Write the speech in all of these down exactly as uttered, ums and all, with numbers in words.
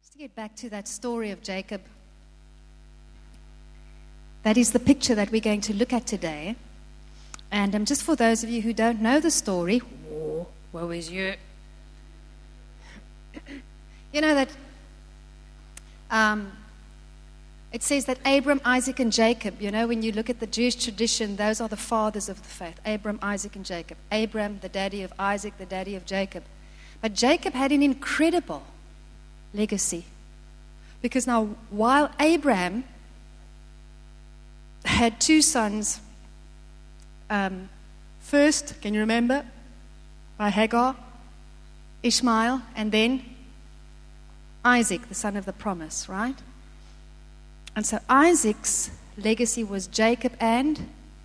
Just to get back to that story of Jacob, that is the picture that we're going to look at today. And um, just for those of you who don't know the story, whoa, woe is you. You know that um, it says that Abram, Isaac, and Jacob, you know, when you look at the Jewish tradition, those are the fathers of the faith. Abram, Isaac, and Jacob. Abram, the daddy of Isaac, the daddy of Jacob. But Jacob had an incredible legacy. Because now, while Abraham had two sons, um, first, can you remember, by Hagar, Ishmael, and then Isaac, the son of the promise, right? And so Isaac's legacy was Jacob and,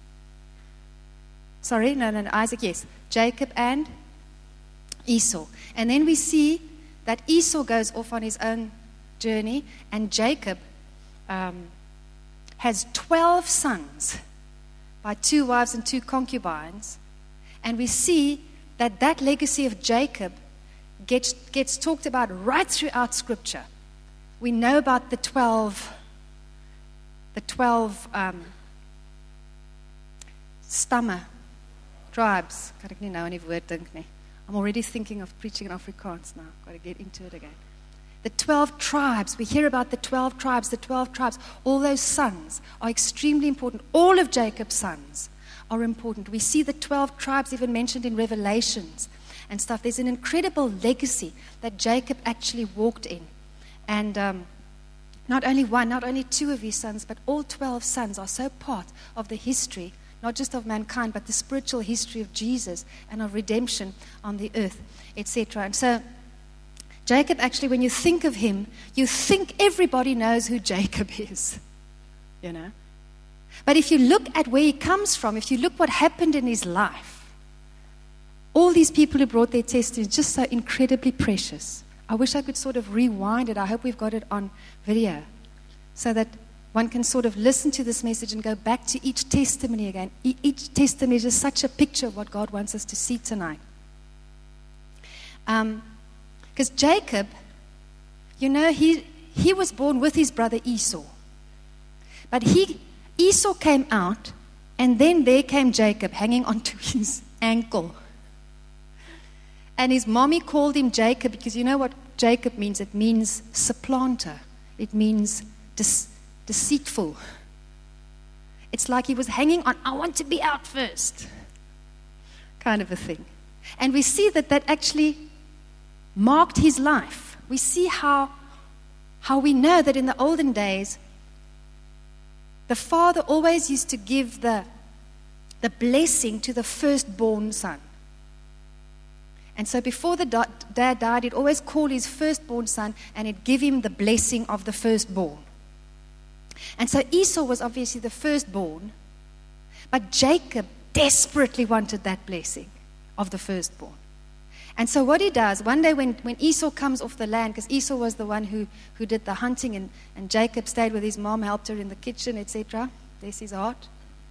sorry, no, no, no, Isaac, yes, Jacob and Esau. And then we see that Esau goes off on his own journey, and Jacob um, has twelve sons by two wives and two concubines. And we see that that legacy of Jacob gets, gets talked about right throughout Scripture. We know about the twelve the twelve um, stamme, tribes. Kan ek nie nou aan die woord dink nie. I'm already thinking of preaching in Afrikaans now. Got to get into it again. The twelve tribes. We hear about the twelve tribes, the twelve tribes. All those sons are extremely important. All of Jacob's sons are important. We see the twelve tribes even mentioned in Revelations and stuff. There's an incredible legacy that Jacob actually walked in. And um, not only one, not only two of his sons, but all twelve sons are so part of the history, not just of mankind, but the spiritual history of Jesus and of redemption on the earth, et cetera. And so Jacob, actually, when you think of him, you think everybody knows who Jacob is, you know. But if you look at where he comes from, if you look what happened in his life, all these people who brought their testimony, just so incredibly precious. I wish I could sort of rewind it. I hope we've got it on video so that one can sort of listen to this message and go back to each testimony again. E- each testimony is just such a picture of what God wants us to see tonight. Um, because Jacob, you know, he he was born with his brother Esau. But he Esau came out, and then there came Jacob hanging onto his ankle. And his mommy called him Jacob because you know what Jacob means? It means supplanter. It means de- deceitful. It's like he was hanging on, I want to be out first, kind of a thing. And we see that that actually marked his life. We see how, how we know that in the olden days, the father always used to give the, the blessing to the firstborn son. And so before the da- dad died, he'd always call his firstborn son and he'd give him the blessing of the firstborn. And so Esau was obviously the firstborn, but Jacob desperately wanted that blessing of the firstborn. And so what he does, one day when, when Esau comes off the land, because Esau was the one who, who did the hunting, and, and Jacob stayed with his mom, helped her in the kitchen, et cetera. There's his heart.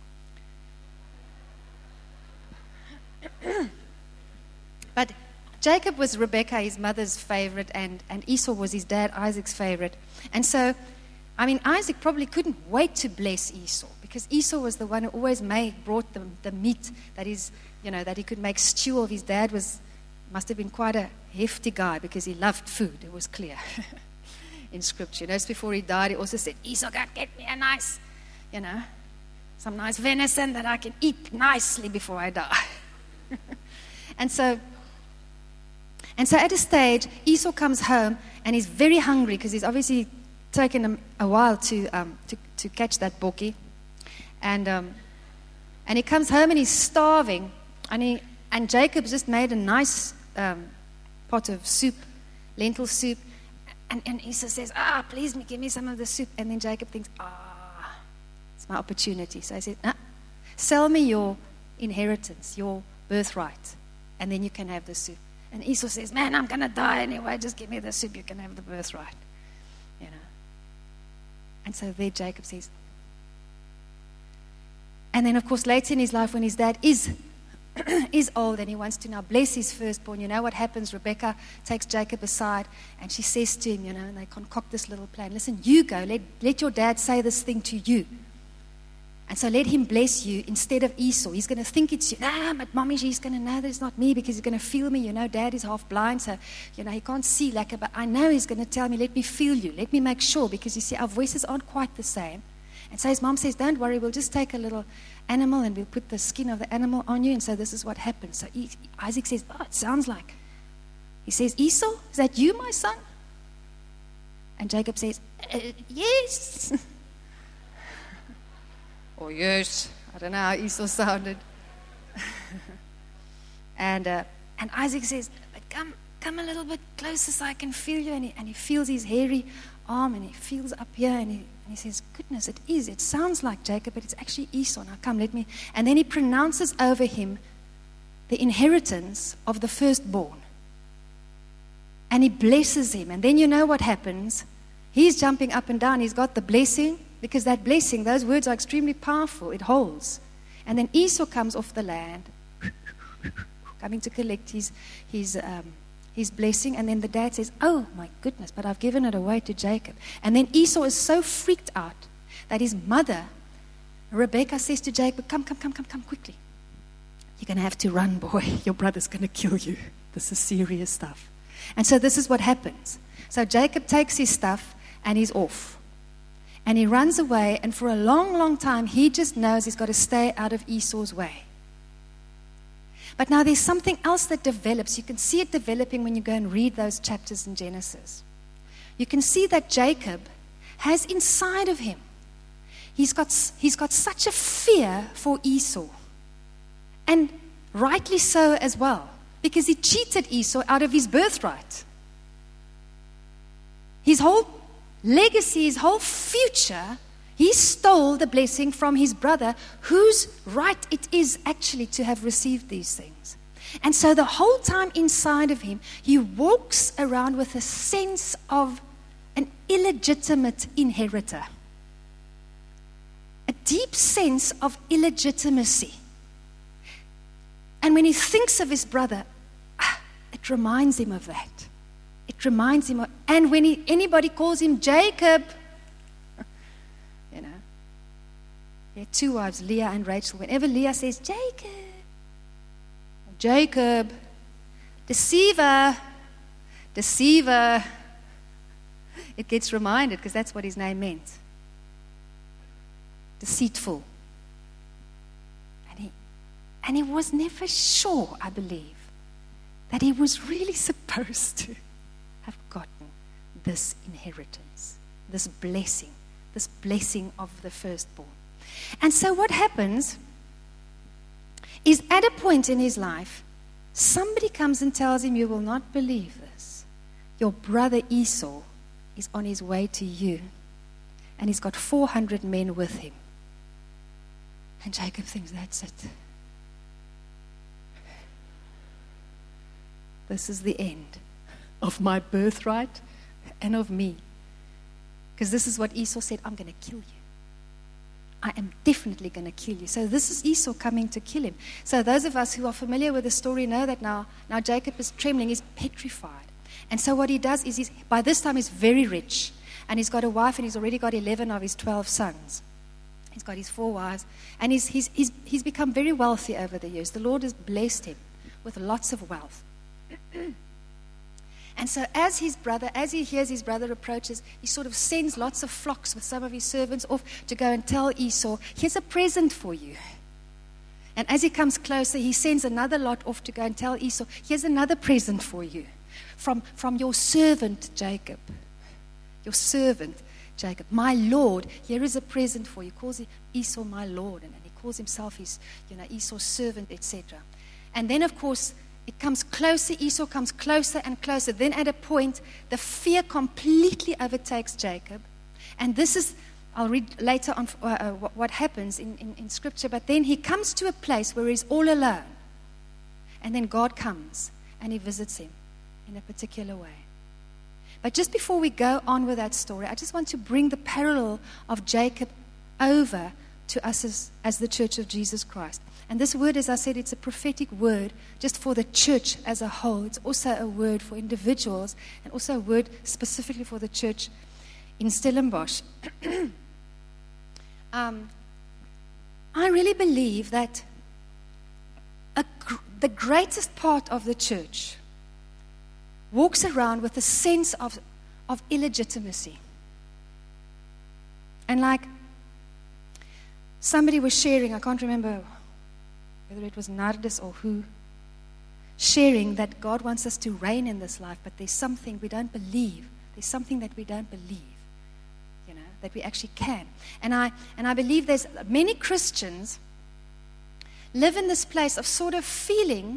But Jacob was Rebekah, his mother's favorite, and, and Esau was his dad, Isaac's favorite. And so, I mean, Isaac probably couldn't wait to bless Esau, because Esau was the one who always made, brought the, the meat that is, you know, that he could make stew of. His dad was, must have been quite a hefty guy because he loved food, it was clear in Scripture. You know, just before he died, he also said, Esau, go get me a nice, you know, some nice venison that I can eat nicely before I die. And so, And so at a stage, Esau comes home and he's very hungry because he's obviously taken him a while to um, to, to catch that bokkie. And um, and he comes home and he's starving. And he and Jacob just made a nice um, pot of soup, lentil soup. And, and Esau says, ah, please give me some of the soup. And then Jacob thinks, ah, it's my opportunity. So I said, ah, sell me your inheritance, your birthright, and then you can have the soup. And Esau says, man, I'm going to die anyway. Just give me the soup. You can have the birthright. You know. And so there Jacob says. And then, of course, later in his life when his dad is is old and he wants to now bless his firstborn. You know what happens? Rebekah takes Jacob aside and she says to him, you know, and they concoct this little plan. Listen, you go. Let, let your dad say this thing to you. And so let him bless you instead of Esau. He's going to think it's you. Ah, but mommy, she's going to know that it's not me because he's going to feel me. You know, dad is half blind, so, you know, he can't see. Like, but I know he's going to tell me, let me feel you. Let me make sure, because you see, our voices aren't quite the same. And so his mom says, don't worry, we'll just take a little animal and we'll put the skin of the animal on you. And so this is what happens. So he, Isaac says, oh, it sounds like. He says, Esau, is that you, my son? And Jacob says, uh, yes. Or yes, I don't know how Esau sounded. and uh, and Isaac says, but come come a little bit closer so I can feel you. And he, and he feels his hairy arm and he feels up here and he, and he says, goodness, it is. It sounds like Jacob, but it's actually Esau. Now come, let me. And then he pronounces over him the inheritance of the firstborn. And he blesses him. And then you know what happens. He's jumping up and down. He's got the blessing. Because that blessing, those words are extremely powerful. It holds. And then Esau comes off the land, coming to collect his his um, his blessing. And then the dad says, oh, my goodness, but I've given it away to Jacob. And then Esau is so freaked out that his mother, Rebekah, says to Jacob, come, come, come, come, come quickly. You're going to have to run, boy. Your brother's going to kill you. This is serious stuff. And so this is what happens. So Jacob takes his stuff and he's off. And he runs away, and for a long, long time, he just knows he's got to stay out of Esau's way. But now there's something else that develops. You can see it developing when you go and read those chapters in Genesis. You can see that Jacob has inside of him, he's got, he's got such a fear for Esau. And rightly so as well, because he cheated Esau out of his birthright. His whole legacy, his whole future, he stole the blessing from his brother, whose right it is actually to have received these things. And so the whole time inside of him, he walks around with a sense of an illegitimate inheritor. A deep sense of illegitimacy. And when he thinks of his brother, it reminds him of that. It reminds him of, and when he, anybody calls him Jacob, you know, he had two wives, Leah and Rachel. Whenever Leah says, Jacob, Jacob, deceiver, deceiver, it gets reminded because that's what his name meant. Deceitful. And he, and he was never sure, I believe, that he was really supposed to have gotten this inheritance, this blessing, this blessing of the firstborn. And so what happens is at a point in his life, somebody comes and tells him, you will not believe this. Your brother Esau is on his way to you, and he's got four hundred men with him. And Jacob thinks, that's it. This is the end of my birthright and of me. Because this is what Esau said, I'm going to kill you. I am definitely going to kill you. So this is Esau coming to kill him. So those of us who are familiar with the story know that now, now Jacob is trembling, he's petrified. And so what he does is, he's, by this time he's very rich. And he's got a wife and he's already got eleven of his twelve sons. He's got his four wives. And he's, he's, he's, he's become very wealthy over the years. The Lord has blessed him with lots of wealth. And so as his brother, as he hears his brother approaches, he sort of sends lots of flocks with some of his servants off to go and tell Esau, here's a present for you. And as he comes closer, he sends another lot off to go and tell Esau, here's another present for you from, from your servant Jacob. Your servant Jacob. My Lord, here is a present for you. He calls Esau my Lord, and, and he calls himself his, you know, Esau's servant, et cetera. And then, of course, it comes closer, Esau comes closer and closer. Then at a point, the fear completely overtakes Jacob. And this is, I'll read later on uh, uh, what, what happens in, in, in Scripture. But then he comes to a place where he's all alone. And then God comes and he visits him in a particular way. But just before we go on with that story, I just want to bring the parallel of Jacob over to us as, as the church of Jesus Christ. And this word, as I said, it's a prophetic word just for the church as a whole. It's also a word for individuals and also a word specifically for the church in Stellenbosch. um, I really believe that a gr- the greatest part of the church walks around with a sense of, of illegitimacy. And like somebody was sharing, I can't remember whether it was Nardis or who, sharing that God wants us to reign in this life, but there's something we don't believe. There's something that we don't believe, you know, that we actually can. And I and I believe there's many Christians live in this place of sort of feeling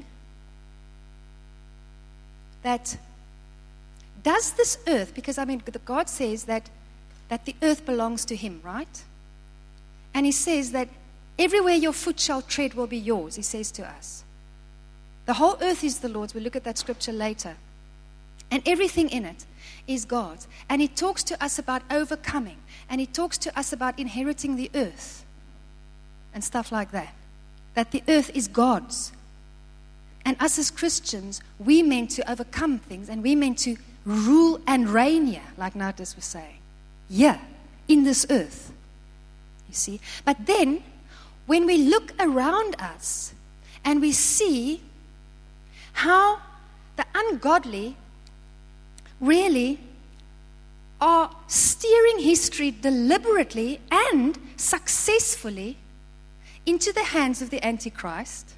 that does this earth, because I mean, God says that that the earth belongs to Him, right? And He says that everywhere your foot shall tread will be yours, He says to us. The whole earth is the Lord's. We'll look at that scripture later. And everything in it is God's. And He talks to us about overcoming. And He talks to us about inheriting the earth and stuff like that. That the earth is God's. And us as Christians, we meant to overcome things and we meant to rule and reign here, like Natas was saying. Yeah, in this earth. You see? But then, when we look around us and we see how the ungodly really are steering history deliberately and successfully into the hands of the Antichrist,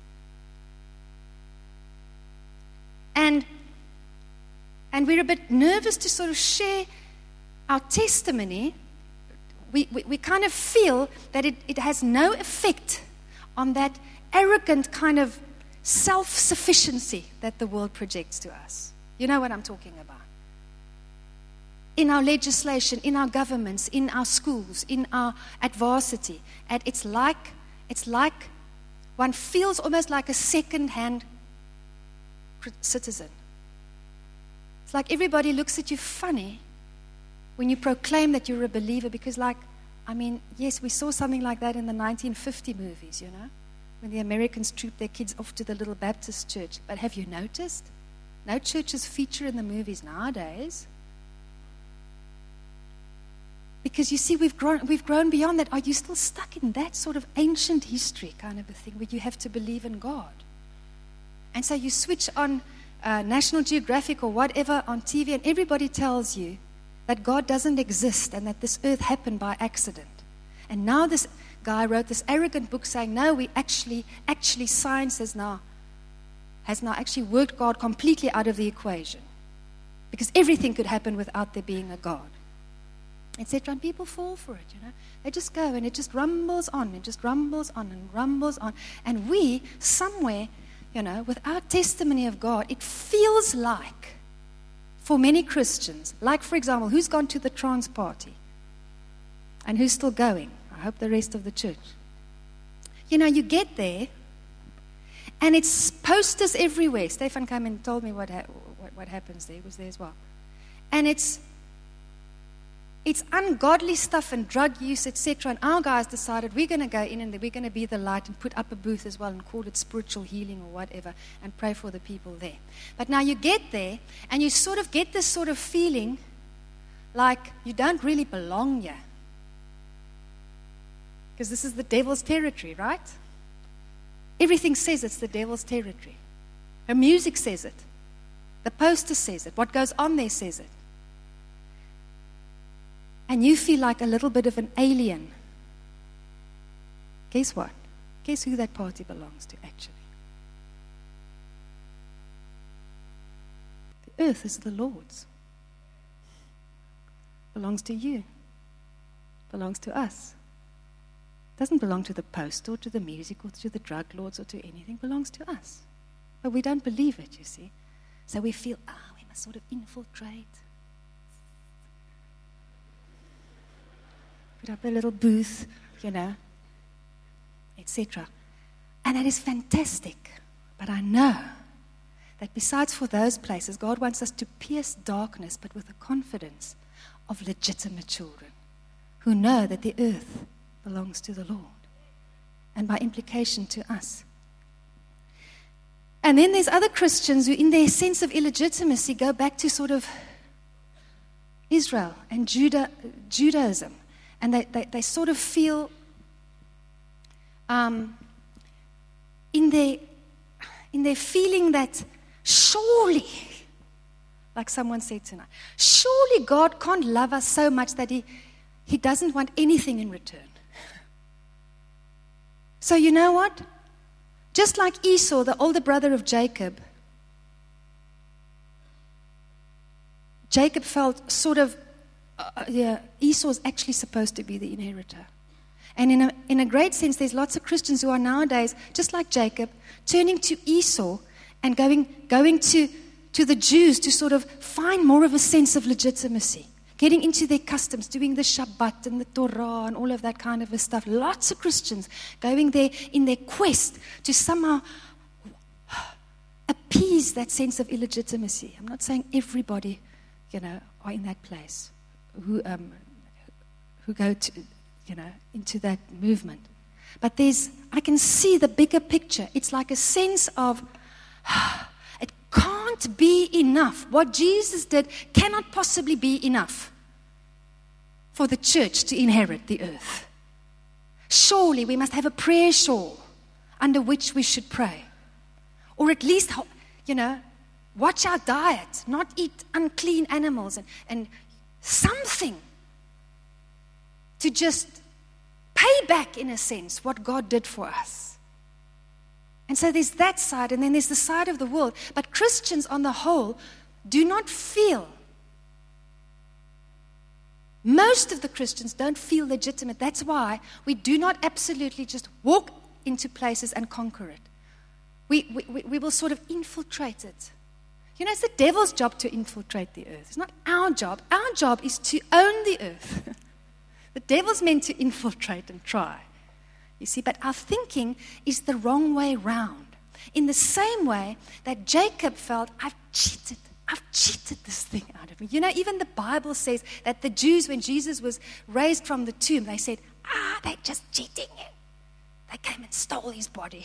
and and we're a bit nervous to sort of share our testimony, we, we, we kind of feel that it, it has no effect on that arrogant kind of self-sufficiency that the world projects to us. You know what I'm talking about. In our legislation, in our governments, in our schools, in our adversity. And it's like, it's like one feels almost like a second-hand citizen. It's like everybody looks at you funny when you proclaim that you're a believer, because like, I mean, yes, we saw something like that in the nineteen fifty movies, you know, when the Americans trooped their kids off to the little Baptist church. But have you noticed? No churches feature in the movies nowadays. Because you see, we've grown, we've grown beyond that. Are you still stuck in that sort of ancient history kind of a thing where you have to believe in God? And so you switch on uh, National Geographic or whatever on T V and everybody tells you that God doesn't exist and that this earth happened by accident. And now this guy wrote this arrogant book saying, no, we actually, actually science has now, has now actually worked God completely out of the equation. Because everything could happen without there being a God. et cetera. And people fall for it, you know. They just go and it just rumbles on and just rumbles on and rumbles on. And we, somewhere, you know, with our testimony of God, it feels like, for many Christians, like, for example, who's gone to the trance party? And who's still going? I hope the rest of the church. You know, you get there, and it's posters everywhere. Stefan came and told me what, ha- what, what happens there. He was there as well. And it's it's ungodly stuff and drug use, et cetera. And our guys decided we're going to go in and we're going to be the light and put up a booth as well and call it spiritual healing or whatever and pray for the people there. But now you get there and you sort of get this sort of feeling like you don't really belong here. Because this is the devil's territory, right? Everything says it's the devil's territory. Her music says it. The poster says it. What goes on there says it. And you feel like a little bit of an alien. Guess what? Guess who that party belongs to, actually? The earth is the Lord's. Belongs to you. Belongs to us. Doesn't belong to the poster or to the music or to the drug lords or to anything. Belongs to us. But we don't believe it, you see. So we feel, ah, oh, we must sort of infiltrate. Put up a little booth, you know, et cetera. And that is fantastic. But I know that besides for those places, God wants us to pierce darkness, but with the confidence of legitimate children who know that the earth belongs to the Lord. and by implication to us. And then there's other Christians who, in their sense of illegitimacy, go back to sort of Israel and Judah, Judaism. And they, they, they sort of feel um, in their in their feeling that surely, like someone said tonight, surely God can't love us so much that he, he doesn't want anything in return. So you know what? Just like Esau, the older brother of Jacob, Jacob felt sort of, uh, yeah, Esau's actually supposed to be the inheritor. And in a, in a great sense, there's lots of Christians who are nowadays, just like Jacob, turning to Esau and going, going to, to the Jews to sort of find more of a sense of legitimacy. Getting into their customs, doing the Shabbat and the Torah and all of that kind of stuff. Lots of Christians going there in their quest to somehow appease that sense of illegitimacy. I'm not saying everybody, you know, are in that place who um, who go to, you know, into that movement. But there's, I can see the bigger picture. It's like a sense of, it can't be enough. What Jesus did cannot possibly be enough for the church to inherit the earth. Surely we must have a prayer shawl under which we should pray. Or at least, you know, watch our diet, not eat unclean animals, and, and something to just pay back, in a sense, what God did for us. And so there's that side, and then there's the side of the world. But Christians on the whole do not feel, most of the Christians don't feel legitimate. That's why we do not absolutely just walk into places and conquer it. We, we, we will sort of infiltrate it. You know, it's the devil's job to infiltrate the earth. It's not our job. Our job is to own the earth. The devil's meant to infiltrate and try. You see, but our thinking is the wrong way round. In the same way that Jacob felt, I've cheated. I've cheated this thing out of me. You know, even the Bible says that the Jews, when Jesus was raised from the tomb, they said, ah, they're just cheating you. They came and stole his body.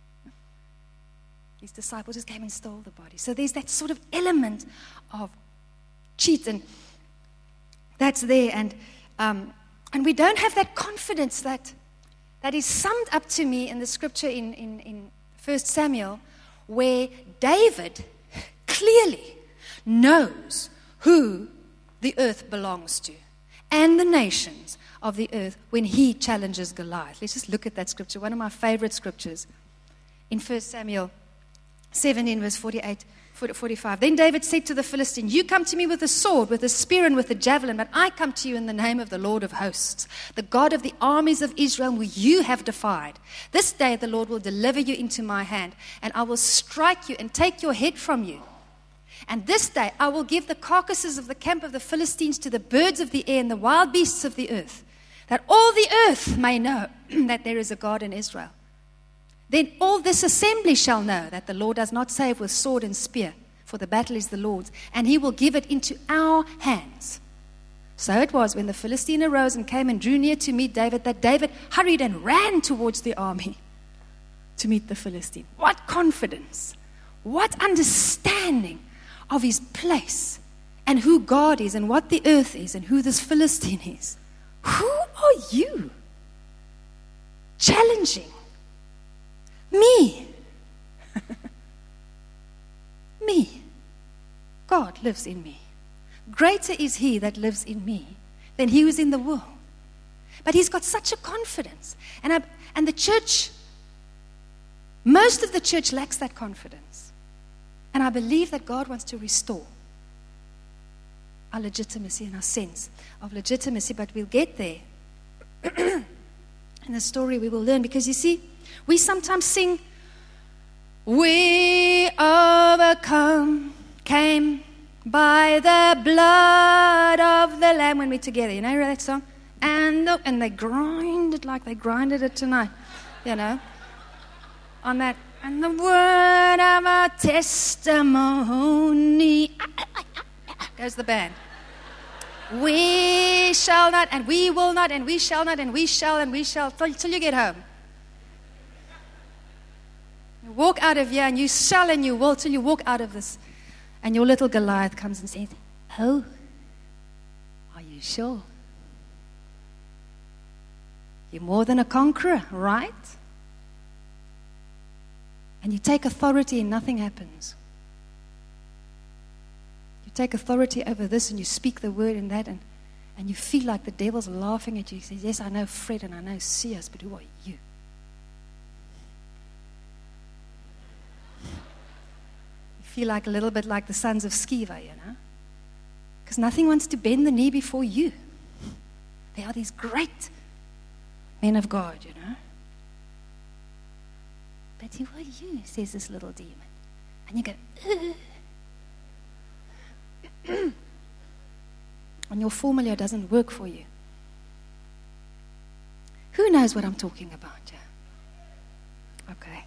His disciples just came and stole the body. So there's that sort of element of cheat, and that's there. And um, and we don't have that confidence that that is summed up to me in the scripture in, in, in First Samuel, where David clearly knows who the earth belongs to and the nations of the earth when he challenges Goliath. Let's just look at that scripture, one of my favorite scriptures in First Samuel seventeen, verse forty-eight, forty-five. Then David said to the Philistine, you come to me with a sword, with a spear, and with a javelin, but I come to you in the name of the Lord of hosts, the God of the armies of Israel, whom you have defied. This day the Lord will deliver you into my hand, and I will strike you and take your head from you. And this day I will give the carcasses of the camp of the Philistines to the birds of the air and the wild beasts of the earth, that all the earth may know that there is a God in Israel. Then all this assembly shall know that the Lord does not save with sword and spear, for the battle is the Lord's, and he will give it into our hands. So it was when the Philistine arose and came and drew near to meet David, that David hurried and ran towards the army to meet the Philistine. What confidence, what understanding of his place and who God is and what the earth is and who this Philistine is. Who are you? Challenging me. Me. God lives in me. Greater is he that lives in me than he who is in the world. But he's got such a confidence. And, I, and the church, most of the church lacks that confidence. And I believe that God wants to restore our legitimacy and our sense of legitimacy. But we'll get there. In the story we will learn. Because you see, we sometimes sing, we overcome, came by the blood of the Lamb, when we're together. You know that song? And the, and they grind it like they grinded it tonight. You know? On that. And the word of our testimony. Goes the band. We shall not, and we will not, and we shall not, and we shall, and we shall, till, till you get home. walk out of here and you shall and you will till you walk out of this. And your little Goliath comes and says, oh, are you sure? You're more than a conqueror, right? And you take authority and nothing happens. You take authority over this and you speak the word and that, and, and you feel like the devil's laughing at you. He says, yes, I know Fred and I know Sears, but who are you? You feel like a little bit like the sons of Sceva, you know? Because nothing wants to bend the knee before you. They are these great men of God, you know? But who are you, says this little demon. And you go, ugh. And your formula doesn't work for you. Who knows what I'm talking about? Yeah? Okay.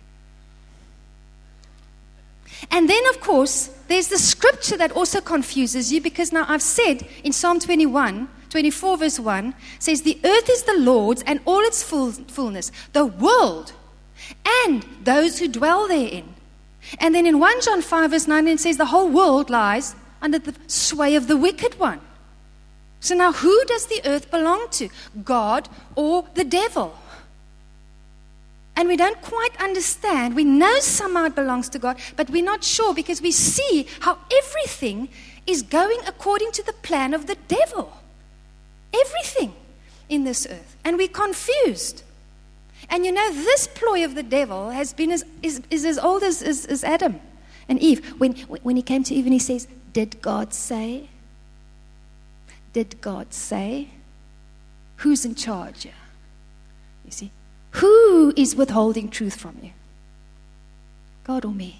And then, of course, there's the scripture that also confuses you, because now I've said in Psalm twenty-one, twenty-four verse one, says, the earth is the Lord's and all its full, fullness, the world and those who dwell therein. And then in First John five verse nine, it says the whole world lies under the sway of the wicked one. So now who does the earth belong to? God or the devil? And we don't quite understand. We know somehow it belongs to God, but we're not sure, because we see how everything is going according to the plan of the devil. Everything in this earth. And we're confused. And you know, this ploy of the devil has been as, is, is as old as, as, as Adam and Eve. When, when he came to Eve and he says, did God say? Did God say? Who's in charge here? You see? Who is withholding truth from you? God or me?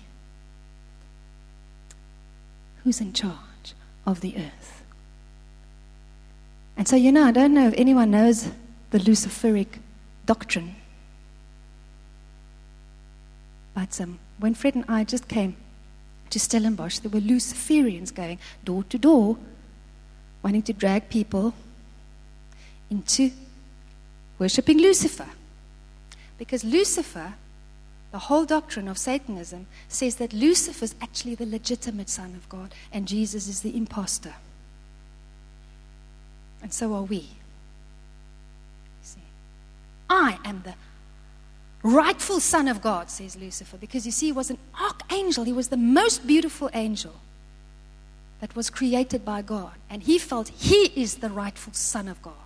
Who's in charge of the earth? And so, you know, I don't know if anyone knows the Luciferic doctrine. But um, when Fred and I just came to Stellenbosch, there were Luciferians going door to door, wanting to drag people into worshipping Lucifer. Because Lucifer, the whole doctrine of Satanism, says that Lucifer is actually the legitimate Son of God and Jesus is the imposter. And so are we. See, I am the rightful Son of God, says Lucifer, because you see, he was an archangel. He was the most beautiful angel that was created by God. And he felt he is the rightful Son of God.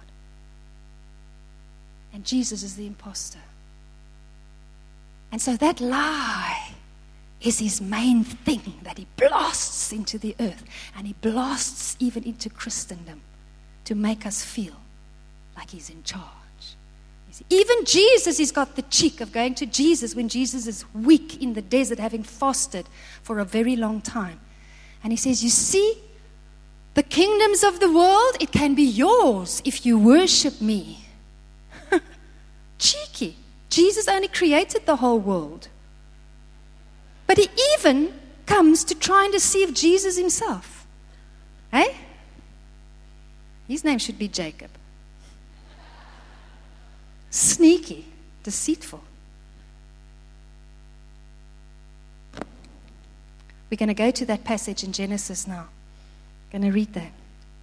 And Jesus is the imposter. And so that lie is his main thing that he blasts into the earth. And he blasts even into Christendom to make us feel like he's in charge. You see, even Jesus has got the cheek of going to Jesus when Jesus is weak in the desert, having fasted for a very long time. And he says, you see, the kingdoms of the world, it can be yours if you worship me. Cheeky. Jesus only created the whole world. But he even comes to try and deceive Jesus himself. Eh? His name should be Jacob. Sneaky, deceitful. We're going to go to that passage in Genesis now. Going to read that.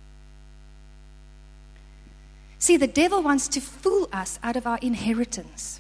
See, the devil wants to fool us out of our inheritance.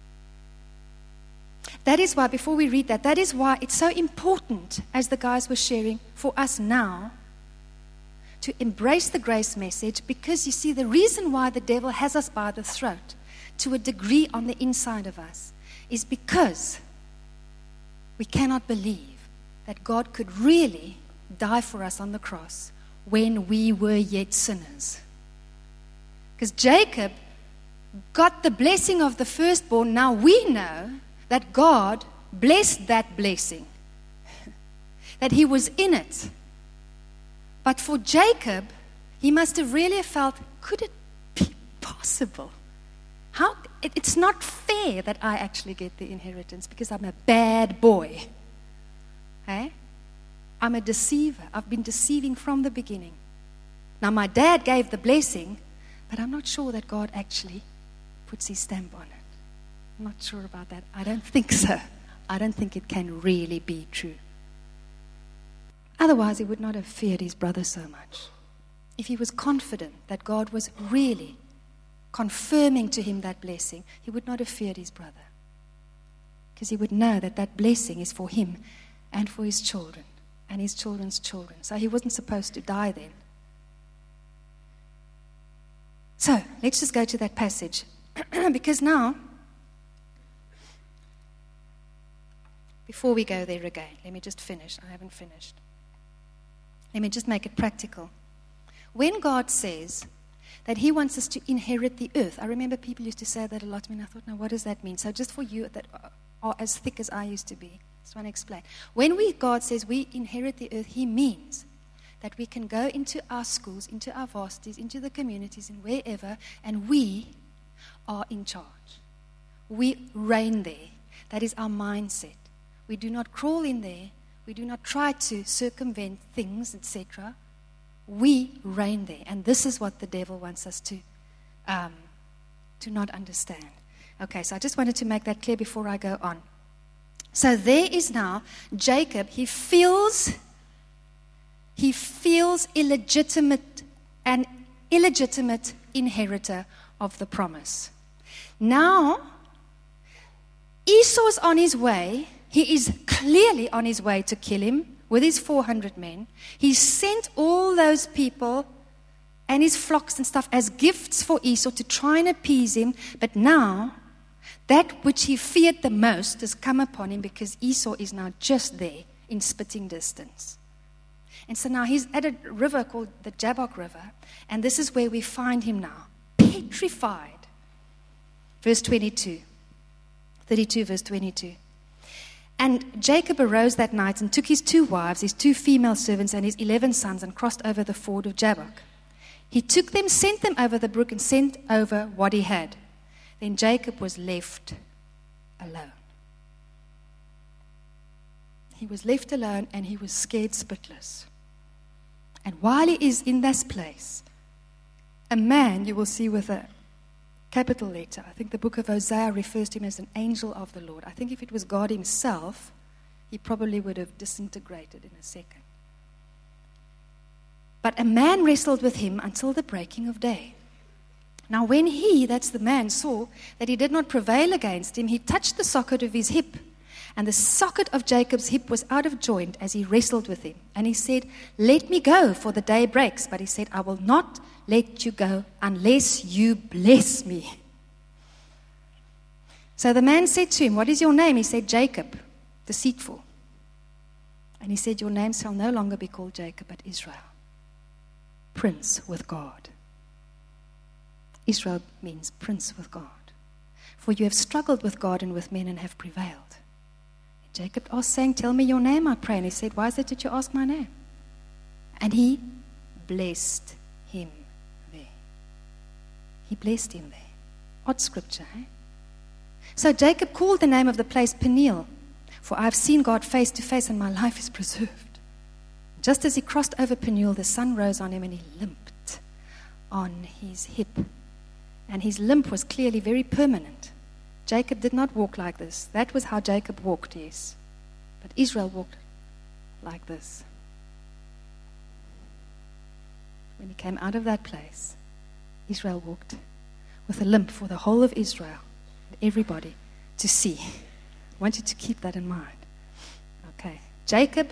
That is why, before we read that, that is why it's so important, as the guys were sharing, for us now to embrace the grace message, because you see, the reason why the devil has us by the throat to a degree on the inside of us is because we cannot believe that God could really die for us on the cross when we were yet sinners. Because Jacob got the blessing of the firstborn. Now we know that God blessed that blessing, that he was in it. But for Jacob, he must have really felt, could it be possible? How? It, it's not fair that I actually get the inheritance because I'm a bad boy. Hey? I'm a deceiver. I've been deceiving from the beginning. Now my dad gave the blessing, but I'm not sure that God actually puts his stamp on it. I'm not sure about that. I don't think so. I don't think it can really be true. Otherwise, he would not have feared his brother so much. If he was confident that God was really confirming to him that blessing, he would not have feared his brother. Because he would know that that blessing is for him and for his children and his children's children. So he wasn't supposed to die then. So, let's just go to that passage. Because now, before we go there again, let me just finish. I haven't finished. Let me just make it practical. When God says that he wants us to inherit the earth, I remember people used to say that a lot to me, and I thought, now what does that mean? So just for you that are as thick as I used to be, I just want to explain. When we God says we inherit the earth, he means that we can go into our schools, into our varsities, into the communities, and wherever, and we are in charge. We reign there. That is our mindset. We do not crawl in there. We do not try to circumvent things, et cetera. We reign there. And this is what the devil wants us to, um, to not understand. Okay, so I just wanted to make that clear before I go on. So there is now Jacob. He feels, he feels illegitimate, an illegitimate inheritor of the promise. Now, Esau's on his way. He is clearly on his way to kill him with his four hundred men. He sent all those people and his flocks and stuff as gifts for Esau to try and appease him. But now, that which he feared the most has come upon him because Esau is now just there in spitting distance. And so now he's at a river called the Jabbok River, and this is where we find him now, petrified. Verse twenty-two, thirty-two, verse twenty-two. And Jacob arose that night and took his two wives, his two female servants, and his eleven sons, and crossed over the ford of Jabbok. He took them, sent them over the brook, and sent over what he had. Then Jacob was left alone. He was left alone, and he was scared spitless. And while he is in this place, a man, you will see with a capital letter, I think the book of Hosea refers to him as an angel of the Lord. I think if it was God himself, he probably would have disintegrated in a second. But a man wrestled with him until the breaking of day. Now when he, that's the man, saw that he did not prevail against him, he touched the socket of his hip. And the socket of Jacob's hip was out of joint as he wrestled with him. And he said, "Let me go, for the day breaks." But he said, "I will not let you go unless you bless me." So the man said to him, "What is your name?" He said, "Jacob, deceitful." And he said, "Your name shall no longer be called Jacob, but Israel, prince with God." Israel means prince with God. For you have struggled with God and with men and have prevailed. Jacob asked, saying, "Tell me your name, I pray." And he said, "Why is it that you ask my name?" And he blessed him there. He blessed him there. Odd scripture, eh? So Jacob called the name of the place Peniel, for I have seen God face to face and my life is preserved. Just as he crossed over Peniel, the sun rose on him and he limped on his hip. And his limp was clearly very permanent. Jacob did not walk like this. That was how Jacob walked, yes. But Israel walked like this. When he came out of that place, Israel walked with a limp for the whole of Israel, and everybody to see. I want you to keep that in mind. Okay. Jacob,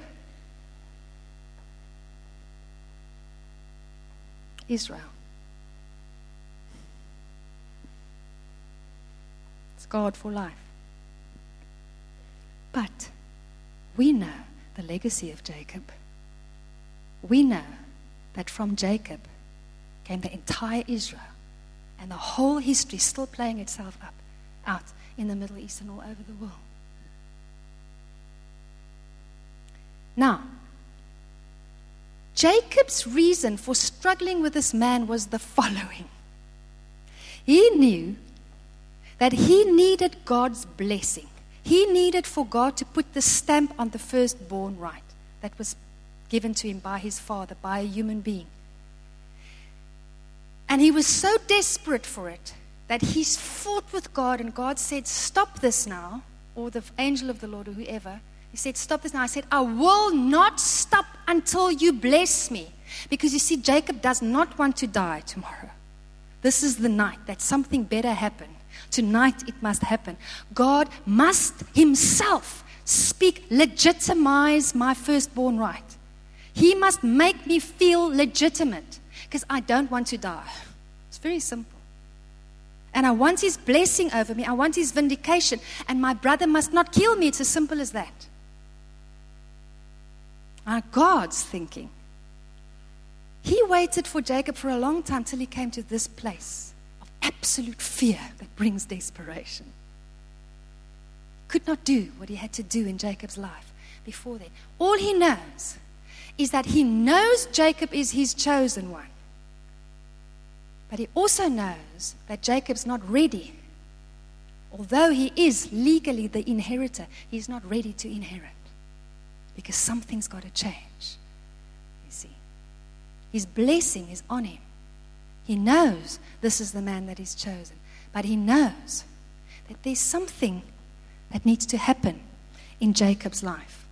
Israel. God for life. But we know the legacy of Jacob. We know that from Jacob came the entire Israel, and the whole history still playing itself up out in the Middle East and all over the world. Now, Jacob's reason for struggling with this man was the following. He knew that he needed God's blessing. He needed for God to put the stamp on the firstborn right that was given to him by his father, by a human being. And he was so desperate for it that he fought with God, and God said, "Stop this now. or the angel of the Lord or whoever, he said, stop this now. I said, I will not stop until you bless me. Because you see, Jacob does not want to die tomorrow. This is the night that something better happen. Tonight it must happen. God must himself speak, legitimize my firstborn right. He must make me feel legitimate because I don't want to die. It's very simple. And I want his blessing over me. I want his vindication. And my brother must not kill me. It's as simple as that. Now, God's thinking. He waited for Jacob for a long time till he came to this place of absolute fear that brings desperation. Could not do what he had to do in Jacob's life before then. All he knows is that he knows Jacob is his chosen one. But he also knows that Jacob's not ready. Although he is legally the inheritor, he's not ready to inherit. Because something's got to change. You see. His blessing is on him. He knows this is the man that he's chosen. But he knows that there's something that needs to happen in Jacob's life.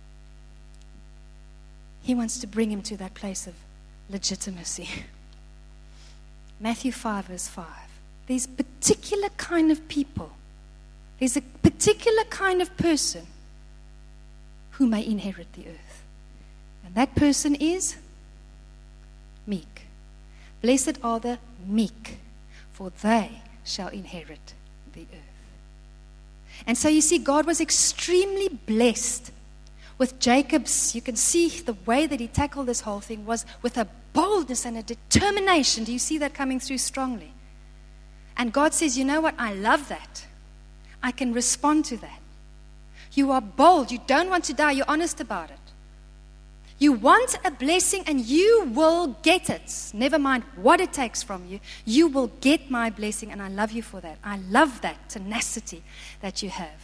He wants to bring him to that place of legitimacy. Matthew five verse five. There's a particular kind of people. There's a particular kind of person who may inherit the earth. And that person is meek. Blessed are the meek, for they shall inherit the earth. And so you see, God was extremely blessed with Jacob's, you can see the way that he tackled this whole thing was with a boldness and a determination. Do you see that coming through strongly? And God says, you know what? I love that. I can respond to that. You are bold. You don't want to die. You're honest about it. You want a blessing and you will get it. Never mind what it takes from you. You will get my blessing, and I love you for that. I love that tenacity that you have.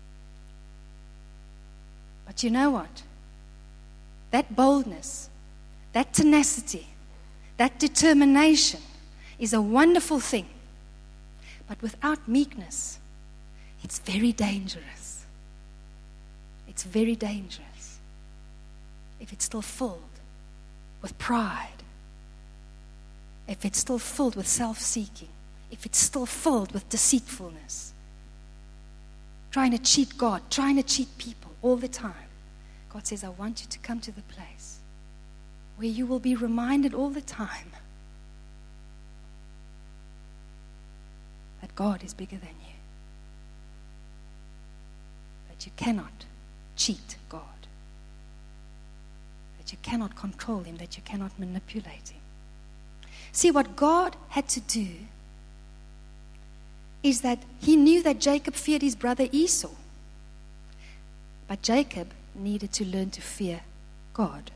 But you know what? That boldness, that tenacity, that determination is a wonderful thing. But without meekness, it's very dangerous. It's very dangerous. If it's still filled with pride, if it's still filled with self-seeking, if it's still filled with deceitfulness, trying to cheat God, trying to cheat people all the time, God says, I want you to come to the place where you will be reminded all the time that God is bigger than you, that you cannot cheat God, that you cannot control him, that you cannot manipulate him. See, what God had to do is that he knew that Jacob feared his brother Esau. But Jacob needed to learn to fear God.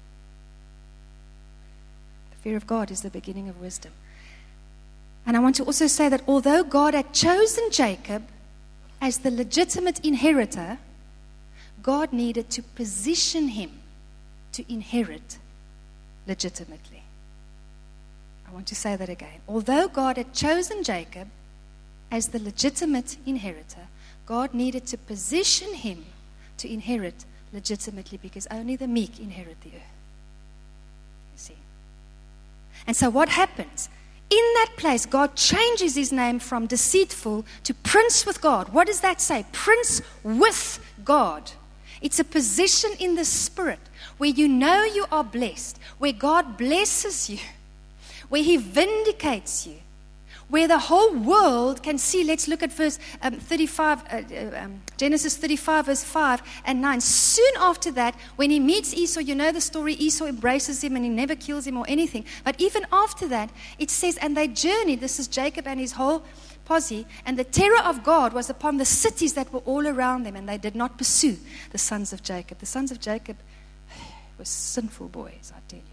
The fear of God is the beginning of wisdom. And I want to also say that although God had chosen Jacob as the legitimate inheritor, God needed to position him to inherit legitimately. I want to say that again. Although God had chosen Jacob as the legitimate inheritor, God needed to position him to inherit legitimately, because only the meek inherit the earth. You see. And so what happens? In that place, God changes his name from deceitful to prince with God. What does that say? Prince with God. It's a position in the spirit where you know you are blessed, where God blesses you, where he vindicates you, where the whole world can see. Let's look at verse um, thirty-five, uh, um, Genesis thirty-five, verse five and nine. Soon after that, when he meets Esau, you know the story, Esau embraces him and he never kills him or anything. But even after that, it says, and they journeyed, this is Jacob and his whole posse, and the terror of God was upon the cities that were all around them, and they did not pursue the sons of Jacob. The sons of Jacob were sinful boys, I tell you.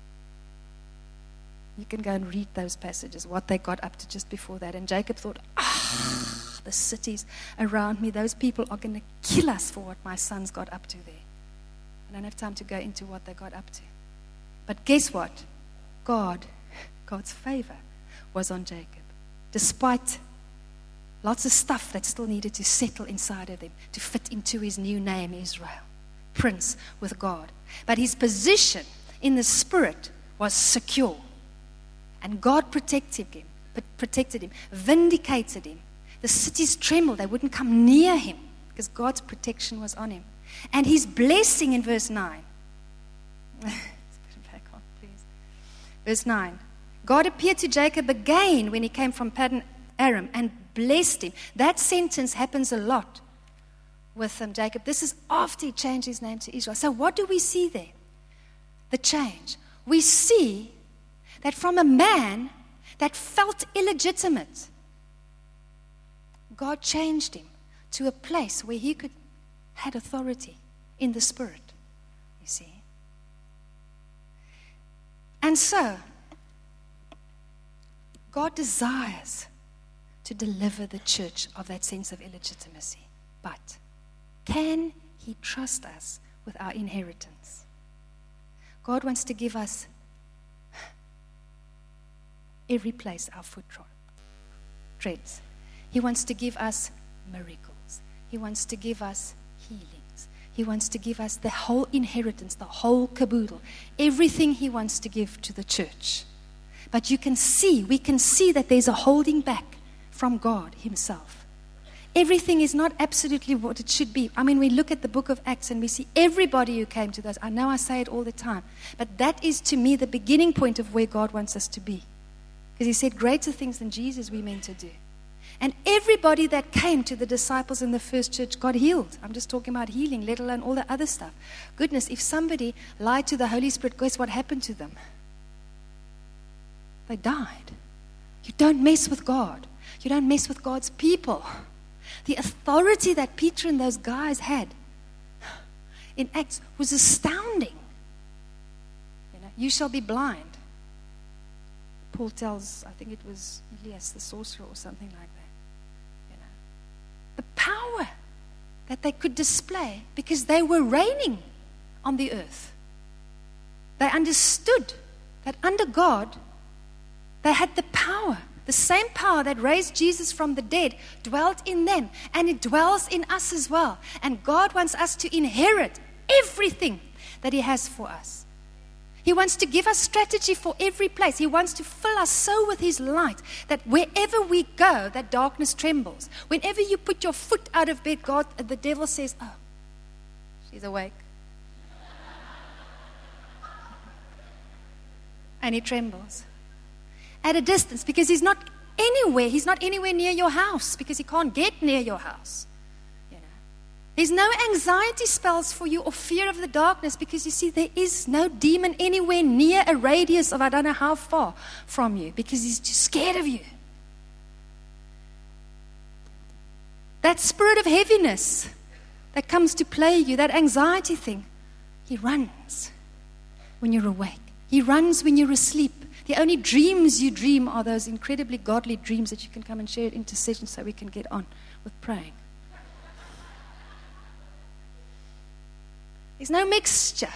You can go and read those passages, what they got up to just before that. And Jacob thought, ah, the cities around me, those people are going to kill us for what my sons got up to there. I don't have time to go into what they got up to. But guess what? God, God's favor was on Jacob. Despite Lots of stuff that still needed to settle inside of him to fit into his new name, Israel, Prince with God. But his position in the Spirit was secure. And God protected him, protected him, vindicated him. The cities trembled. They wouldn't come near him because God's protection was on him. And his blessing in verse nine. Let's put it back on, please. Verse nine. God appeared to Jacob again when he came from Paddan Aram and blessed him. That sentence happens a lot with um, Jacob. This is after he changed his name to Israel. So what do we see there? The change. We see that from a man that felt illegitimate, God changed him to a place where he could had authority in the Spirit, you see. And so, God desires to deliver the church of that sense of illegitimacy. But can he trust us with our inheritance? God wants to give us every place our foot treads. He wants to give us miracles. He wants to give us healings. He wants to give us the whole inheritance, the whole caboodle, everything he wants to give to the church. But you can see, we can see that there's a holding back from God himself. Everything is not absolutely what it should be. I mean, we look at the book of Acts and we see everybody who came to those. I know I say it all the time, but that is to me the beginning point of where God wants us to be. Because he said greater things than Jesus we meant to do. And everybody that came to the disciples in the first church got healed. I'm just talking about healing, let alone all the other stuff. Goodness, if somebody lied to the Holy Spirit, guess what happened to them? They died. You don't mess with God. You don't mess with God's people. The authority that Peter and those guys had in Acts was astounding. You know, you shall be blind. Paul tells, I think it was Elias the sorcerer or something like that. You know, the power that they could display because they were reigning on the earth. They understood that under God, they had the power. The same power that raised Jesus from the dead dwelt in them, and it dwells in us as well. And God wants us to inherit everything that he has for us. He wants to give us strategy for every place. He wants to fill us so with his light that wherever we go, that darkness trembles. Whenever you put your foot out of bed, God, the devil says, oh, she's awake. And he trembles. At a distance, because he's not anywhere. He's not anywhere near your house because he can't get near your house. You know, there's no anxiety spells for you or fear of the darkness because you see there is no demon anywhere near a radius of I don't know how far from you because he's just scared of you. That spirit of heaviness that comes to plague you, that anxiety thing, he runs when you're awake. He runs when you're asleep. The only dreams you dream are those incredibly godly dreams that you can come and share at intercession so we can get on with praying. There's no mixture.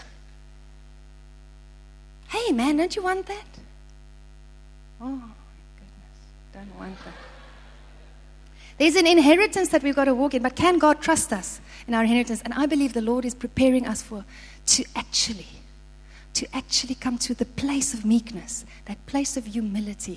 Hey, man, don't you want that? Oh, my goodness, don't want that. There's an inheritance that we've got to walk in, but can God trust us in our inheritance? And I believe the Lord is preparing us for to actually to actually come to the place of meekness, that place of humility,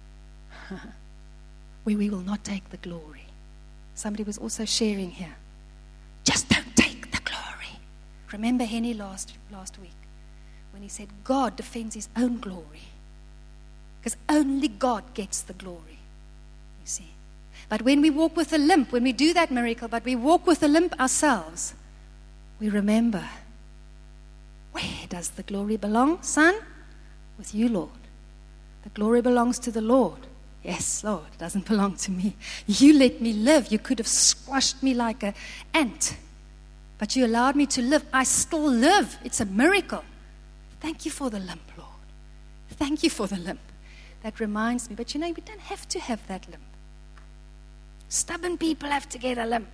where we will not take the glory. Somebody was also sharing here. Just don't take the glory. Remember Henny last, last week when he said God defends his own glory. Because only God gets the glory, you see. But when we walk with a limp, when we do that miracle, but we walk with a limp ourselves, we remember, where does the glory belong, son? With you, Lord. The glory belongs to the Lord. Yes, Lord, it doesn't belong to me. You let me live. You could have squashed me like an ant, but you allowed me to live. I still live. It's a miracle. Thank you for the limp, Lord. Thank you for the limp. That reminds me, but you know, we don't have to have that limp. Stubborn people have to get a limp.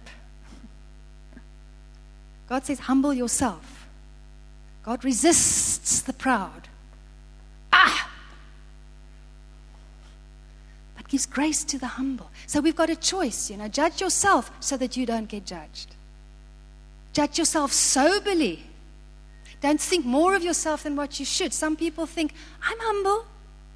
God says, humble yourself. God resists the proud. Ah! But gives grace to the humble. So we've got a choice, you know. Judge yourself so that you don't get judged. Judge yourself soberly. Don't think more of yourself than what you should. Some people think, I'm humble.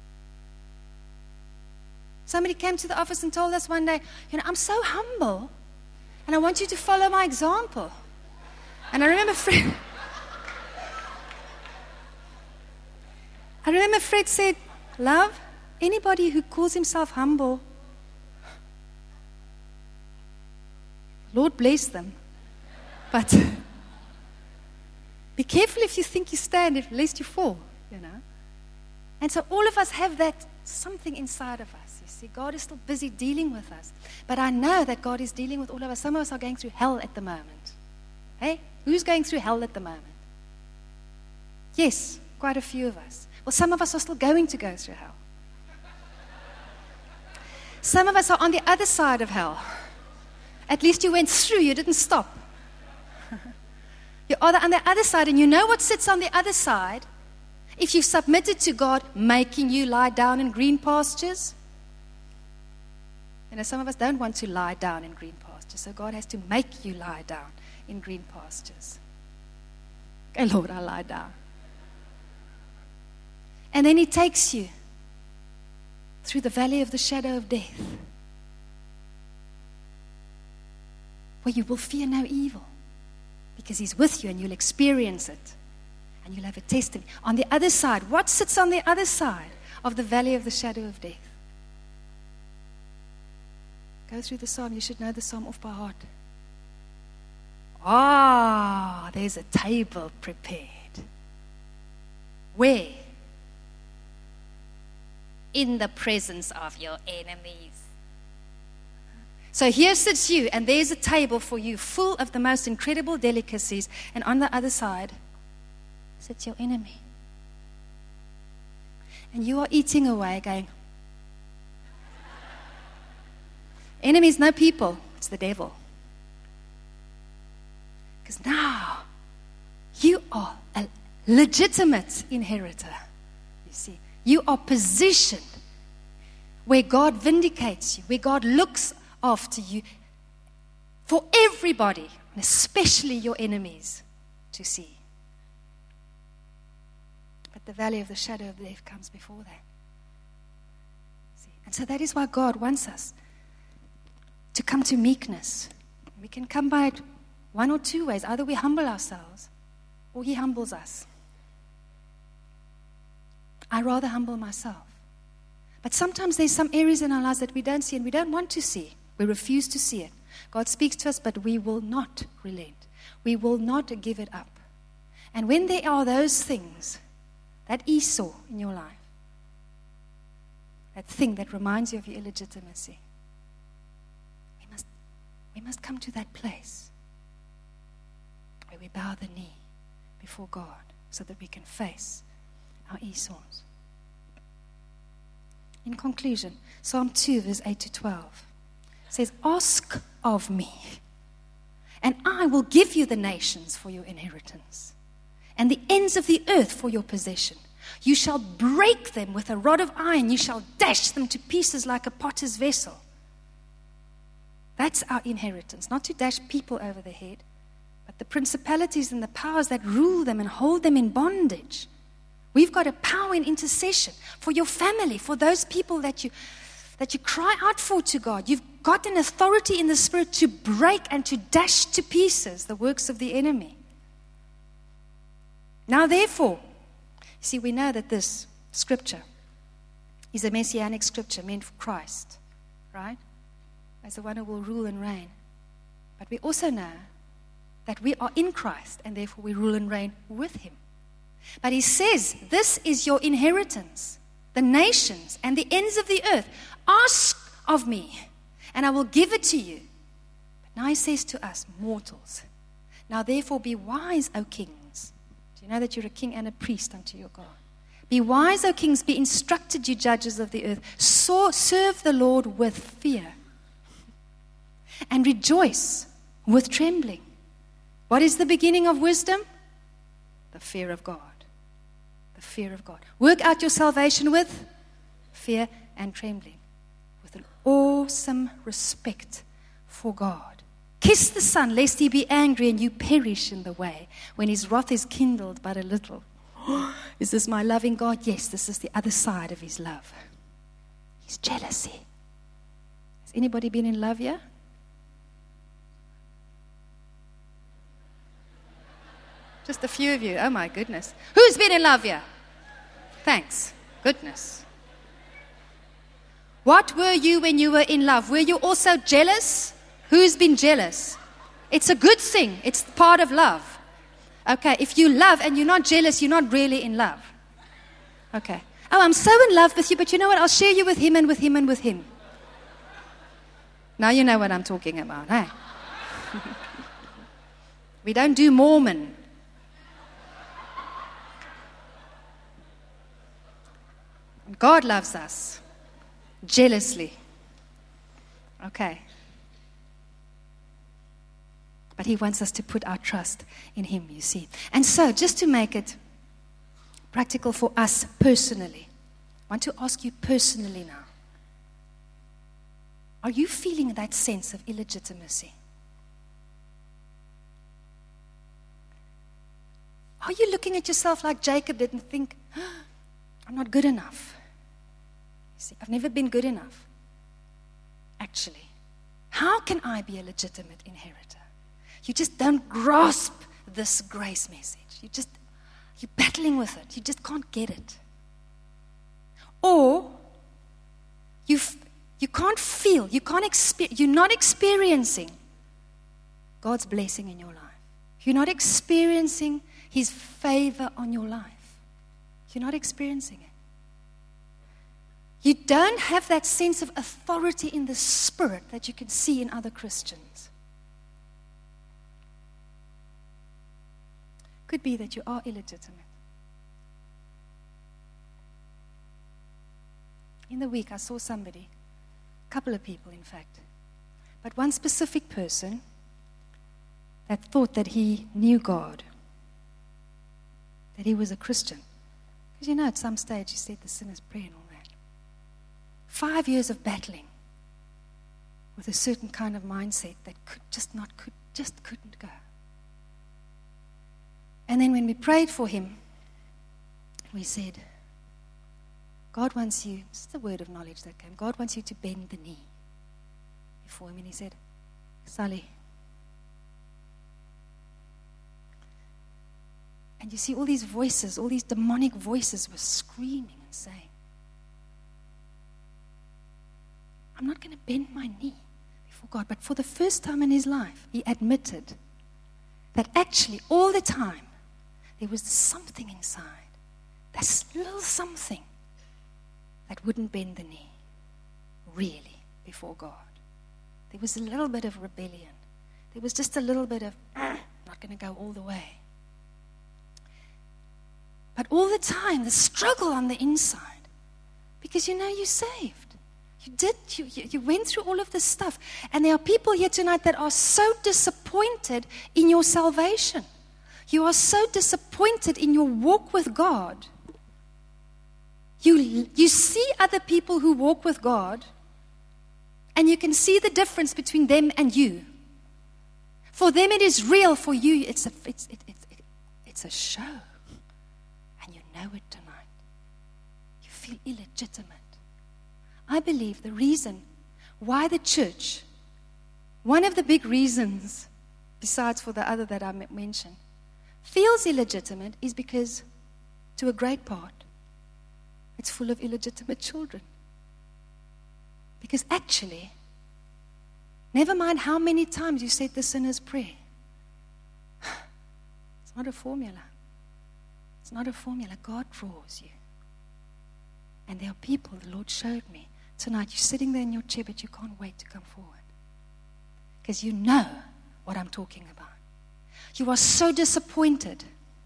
Somebody came to the office and told us one day, you know, I'm so humble, and I want you to follow my example. And I remember Fred, I remember Fred said, love, anybody who calls himself humble, Lord bless them. But be careful if you think you stand, at least you fall, you know. And so all of us have that something inside of us. You see, God is still busy dealing with us. But I know that God is dealing with all of us. Some of us are going through hell at the moment. Hey, who's going through hell at the moment? Yes, quite a few of us. Well, some of us are still going to go through hell. Some of us are on the other side of hell. At least you went through, you didn't stop. You're on the other side, and you know what sits on the other side? If you've submitted to God making you lie down in green pastures. You know, some of us don't want to lie down in green pastures, so God has to make you lie down in green pastures. Okay, Lord, I lie down. And then He takes you through the valley of the shadow of death, where you will fear no evil, because He's with you and you'll experience it. And you'll have a testimony. On the other side, what sits on the other side of the valley of the shadow of death? Go through the psalm. You should know the psalm off by heart. Ah, there's a table prepared. Where? In the presence of your enemies. So here sits you, and there's a table for you full of the most incredible delicacies. And on the other side sits your enemy. And you are eating away, going, enemy is no people, it's the devil. Because now you are a legitimate inheritor. You see, you are positioned where God vindicates you, where God looks after you for everybody, and especially your enemies, to see. But the valley of the shadow of death comes before that. See? And so that is why God wants us to come to meekness. We can come by it one or two ways. Either we humble ourselves or He humbles us. I rather humble myself. But sometimes there's some areas in our lives that we don't see and we don't want to see. We refuse to see it. God speaks to us, but we will not relent. We will not give it up. And when there are those things, that Esau in your life, that thing that reminds you of your illegitimacy, we must, we must come to that place where we bow the knee before God so that we can face our Esau's. In conclusion, Psalm two, verse eight to twelve says, ask of me, and I will give you the nations for your inheritance, and the ends of the earth for your possession. You shall break them with a rod of iron. You shall dash them to pieces like a potter's vessel. That's our inheritance. Not to dash people over the head, but the principalities and the powers that rule them and hold them in bondage. We've got a power in intercession for your family, for those people that you that you cry out for to God. You've got an authority in the Spirit to break and to dash to pieces the works of the enemy. Now, therefore, see, we know that this scripture is a messianic scripture meant for Christ, right? As the one who will rule and reign. But we also know that we are in Christ, and therefore we rule and reign with Him. But He says, this is your inheritance, the nations and the ends of the earth. Ask of me, and I will give it to you. But now He says to us, mortals, now therefore be wise, O kings. Do you know that you're a king and a priest unto your God? Be wise, O kings, be instructed, you judges of the earth. So serve the Lord with fear, and rejoice with trembling. What is the beginning of wisdom? The fear of God. The fear of God. Work out your salvation with fear and trembling. with an awesome respect for God. Kiss the Son, lest he be angry and you perish in the way, when his wrath is kindled but a little. Is this my loving God? Yes, this is the other side of his love. His jealousy. Has anybody been in love here? Just a few of you. Oh my goodness. Who's been in love here? Thanks. Goodness. What were you when you were in love? Were you also jealous? Who's been jealous? It's a good thing. It's part of love. Okay, if you love and you're not jealous, you're not really in love. Okay. Oh, I'm so in love with you, but you know what? I'll share you with him and with him and with him. Now you know what I'm talking about, eh? We don't do Mormon. God loves us jealously. Okay. But he wants us to put our trust in him, you see. And so, just to make it practical for us personally, I want to ask you personally now. Are you feeling that sense of illegitimacy? Are you looking at yourself like Jacob did and think, oh, I'm not good enough? You see, I've never been good enough. Actually, how can I be a legitimate inheritor? You just don't grasp this grace message. You just, you're battling with it. You just can't get it. Or you you can't feel, you can't experience, you're not experiencing God's blessing in your life. You're not experiencing his favor on your life. You're not experiencing it. You don't have that sense of authority in the spirit that you can see in other Christians. Could be that you are illegitimate. In the week, I saw somebody, a couple of people, in fact, but one specific person that thought that he knew God, that he was a Christian. Because you know, at some stage, he said the sinner's prayer and all that. Five years of battling with a certain kind of mindset that could just not, could just couldn't go. And then when we prayed for him, we said, God wants you, this is the word of knowledge that came, God wants you to bend the knee before him. And he said, Sally. And you see all these voices, all these demonic voices were screaming and saying, I'm not going to bend my knee before God. But for the first time in his life, he admitted that actually all the time, there was something inside, that little something that wouldn't bend the knee, really, before God. There was a little bit of rebellion. There was just a little bit of, I'm not going to go all the way. But all the time, the struggle on the inside, because you know you're saved. You did, you, you, you went through all of this stuff. And there are people here tonight that are so disappointed in your salvation. You are so disappointed in your walk with God. You, you see other people who walk with God, and you can see the difference between them and you. For them it is real. For you it's a, it's, it, it, it, it's a show. And you know it tonight. You feel illegitimate. I believe the reason why the church, one of the big reasons, besides for the other that I mentioned, feels illegitimate is because, to a great part, it's full of illegitimate children. Because actually, never mind how many times you said the sinner's prayer, it's not a formula. It's not a formula. God draws you. And there are people, the Lord showed me, tonight you're sitting there in your chair, but you can't wait to come forward. Because you know what I'm talking about. You are so disappointed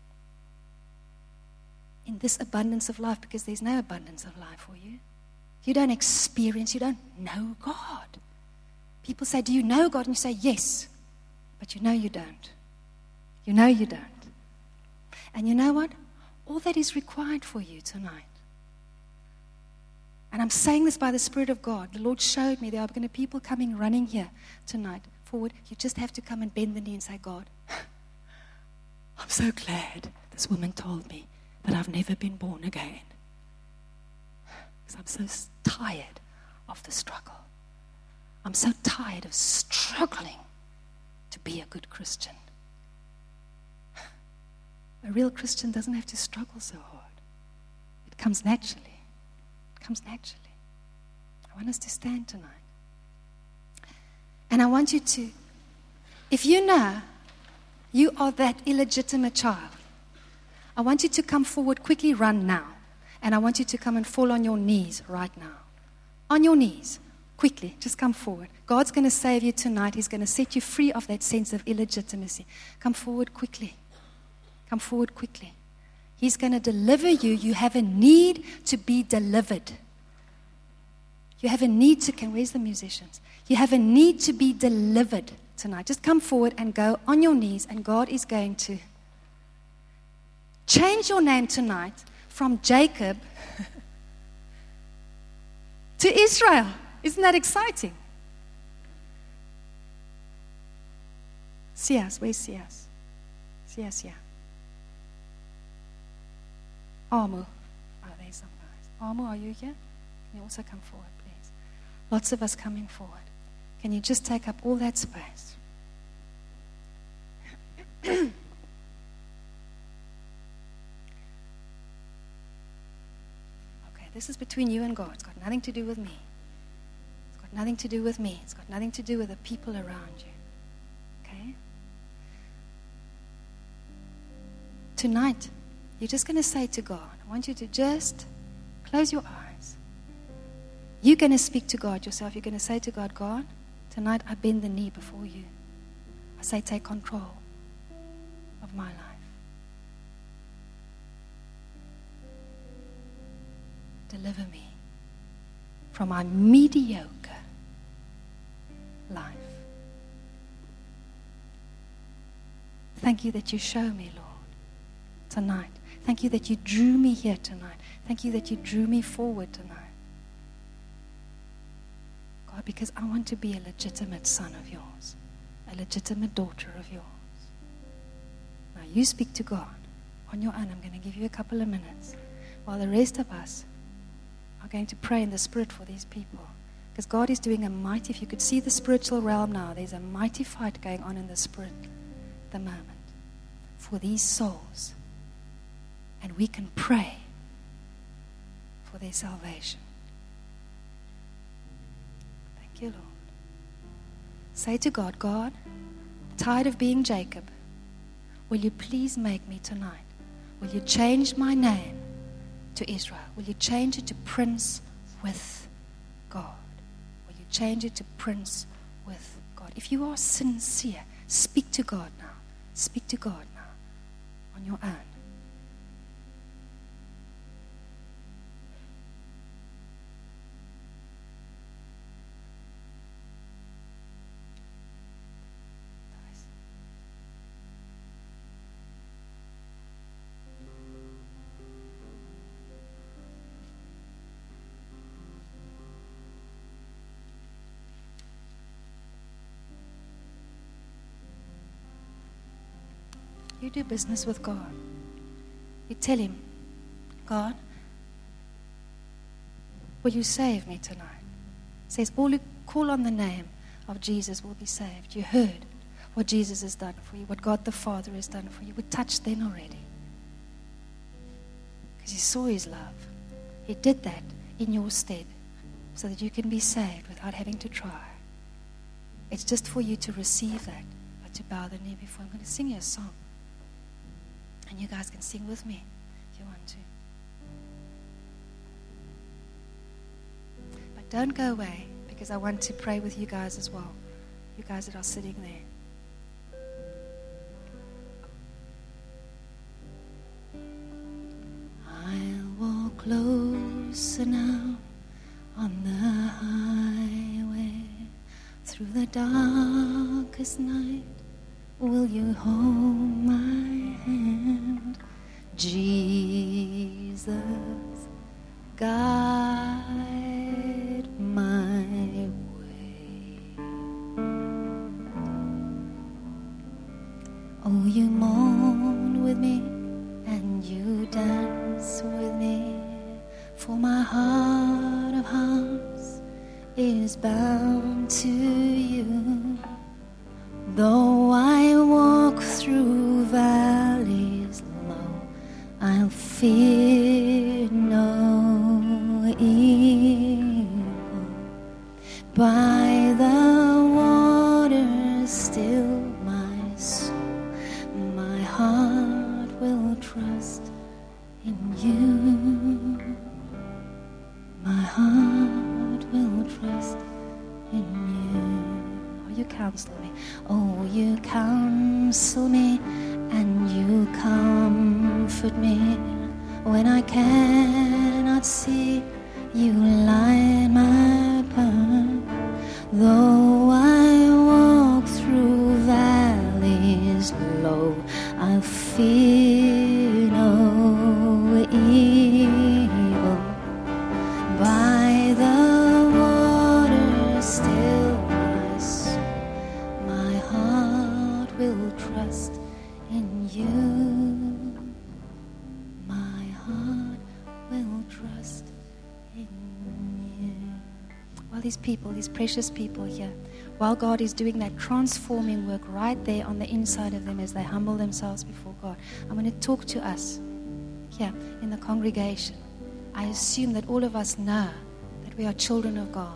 in this abundance of life because there's no abundance of life for you. You don't experience, you don't know God. People say, do you know God? And you say, yes. But you know you don't. You know you don't. And you know what? All that is required for you tonight, And I'm saying this by the Spirit of God. The Lord showed me there are going to be people coming running here tonight forward. You just have to come and bend the knee and say, God, I'm so glad this woman told me that I've never been born again. Because I'm so tired of the struggle. I'm so tired of struggling to be a good Christian. A real Christian doesn't have to struggle so hard. It comes naturally. It comes naturally. I want us to stand tonight. And I want you to, if you know you are that illegitimate child, I want you to come forward, quickly run now. And I want you to come and fall on your knees right now. On your knees, quickly, just come forward. God's going to save you tonight. He's going to set you free of that sense of illegitimacy. Come forward quickly. Come forward quickly. He's going to deliver you. You have a need to be delivered. You have a need to, can, where's the musicians? You have a need to be delivered tonight. Just come forward and go on your knees, and God is going to change your name tonight from Jacob to Israel. Isn't that exciting? Sias, where's Sias? Sias, yeah. Armu. Oh, there's some guys. Armu, are you here? Can you also come forward, please? Lots of us coming forward. Can you just take up all that space? Okay, this is between you and God. It's got nothing to do with me. It's got nothing to do with me. It's got nothing to do with the people around you. Okay? Tonight, you're just going to say to God, I want you to just close your eyes. You're going to speak to God yourself. You're going to say to God, God, tonight I bend the knee before you. I say, take control of my life. Deliver me from my mediocre life. Thank you that you show me, Lord, tonight. Thank you that you drew me here tonight. Thank you that you drew me forward tonight. God, because I want to be a legitimate son of yours, a legitimate daughter of yours. Now you speak to God on your own. I'm going to give you a couple of minutes while the rest of us are going to pray in the Spirit for these people. Because God is doing a mighty, if you could see the spiritual realm now, there's a mighty fight going on in the Spirit at the moment for these souls. And we can pray for their salvation. Thank you, Lord. Say to God, God, tired of being Jacob, will you please make me tonight? Will you change my name to Israel? Will you change it to Prince with God? Will you change it to Prince with God? If you are sincere, speak to God now. Speak to God now on your own. You do business with God. You tell him, God, will you save me tonight? It says, all who call on the name of Jesus will be saved. You heard what Jesus has done for you, what God the Father has done for you. We're touched then already. Because you saw his love. He did that in your stead so that you can be saved without having to try. It's just for you to receive that, but to bow the knee before. I'm going to sing you a song. And you guys can sing with me if you want to. But don't go away, because I want to pray with you guys as well. You guys that are sitting there. I'll walk closer now on the highway. Through the darkest night, will you hold my hand? Jesus, guide my way. Oh, you mourn with me and you dance with me, for my heart of hearts is bound to you. Though I walk through valleys low, I'll fear no evil. By the waters still my soul, my heart will trust in you. My heart will trust in you. Oh, you counsel me. Oh, you counsel me and you comfort me. When I cannot see, you light my path. Though I walk through valleys low, I'll fear no evil. By the water still my soul, my heart will trust in you. My heart will trust in you. While these people, these precious people here, while God is doing that transforming work right there on the inside of them as they humble themselves before God, I'm going to talk to us here in the congregation. I assume that all of us know that we are children of God.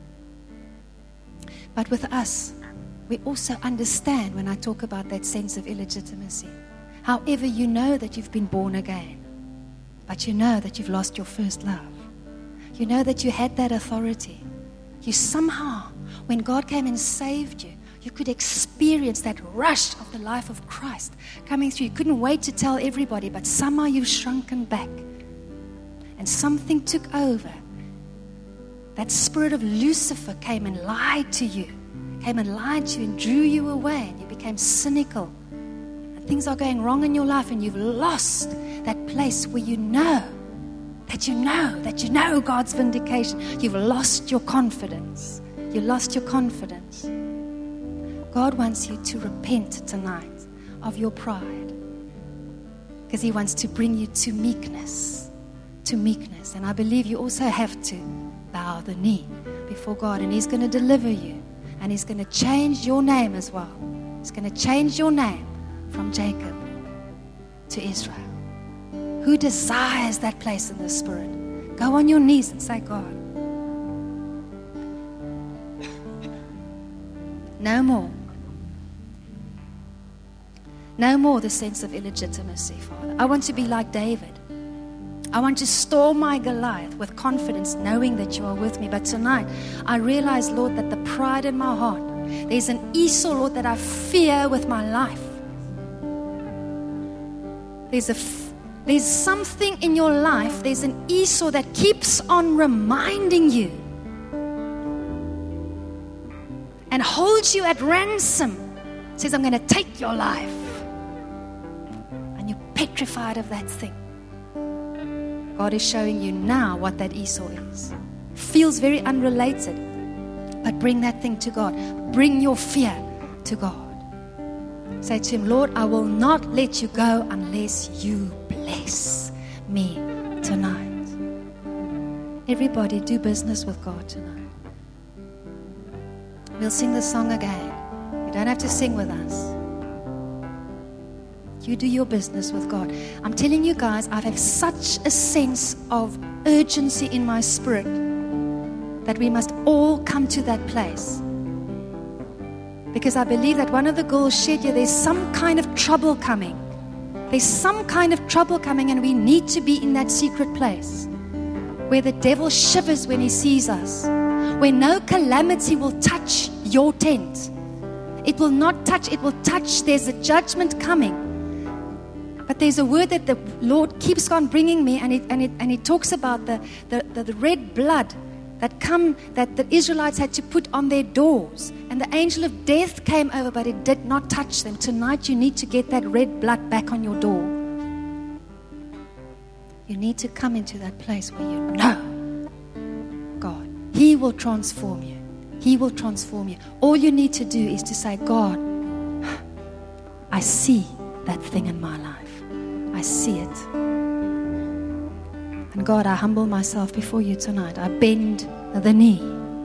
But with us, we also understand when I talk about that sense of illegitimacy. However, you know that you've been born again, but you know that you've lost your first love. You know that you had that authority. You somehow, when God came and saved you, you could experience that rush of the life of Christ coming through. You couldn't wait to tell everybody, but somehow you've shrunken back. And something took over. That spirit of Lucifer came and lied to you, came and lied to you and drew you away, and you became cynical. And things are going wrong in your life, and you've lost that place where you know, that you know, that you know God's vindication. You've lost your confidence. You lost your confidence. God wants you to repent tonight of your pride, because He wants to bring you to meekness. To meekness. And I believe you also have to bow the knee before God, and He's going to deliver you, and He's going to change your name as well. He's going to change your name from Jacob to Israel. Who desires that place in the Spirit? Go on your knees and say, God, no more. No more the sense of illegitimacy, Father. I want to be like David. I want to storm my Goliath with confidence, knowing that you are with me. But tonight, I realize, Lord, that the pride in my heart, there's an Esau, Lord, that I fear with my life. There's a, there's something in your life, there's an Esau that keeps on reminding you and holds you at ransom. Says, I'm going to take your life. And you're petrified of that thing. God is showing you now what that Esau is. Feels very unrelated. But bring that thing to God. Bring your fear to God. Say to Him, Lord, I will not let you go unless you bless me tonight. Everybody do business with God tonight. We'll sing the song again. You don't have to sing with us. You do your business with God. I'm telling you guys, I have such a sense of urgency in my spirit that we must all come to that place. Because I believe that one of the girls shared here, there's some kind of trouble coming. There's some kind of trouble coming, and we need to be in that secret place where the devil shivers when he sees us, where no calamity will touch your tent. It will not touch, it will touch, there's a judgment coming. But there's a word that the Lord keeps on bringing me, and it, and it, and He talks about the, the, the, the red blood that come that the Israelites had to put on their doors. And the angel of death came over, but it did not touch them. Tonight you need to get that red blood back on your door. You need to come into that place where you know God. He will transform you. He will transform you. All you need to do is to say, God, I see that thing in my life. I see it. And God, I humble myself before you tonight. I bend the knee.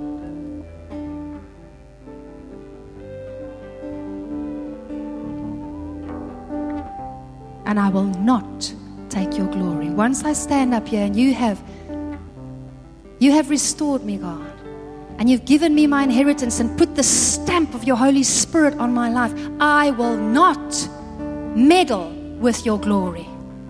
And I will not take your glory. Once I stand up here and you have you have restored me, God, and you've given me my inheritance and put the stamp of your Holy Spirit on my life, I will not meddle with your glory.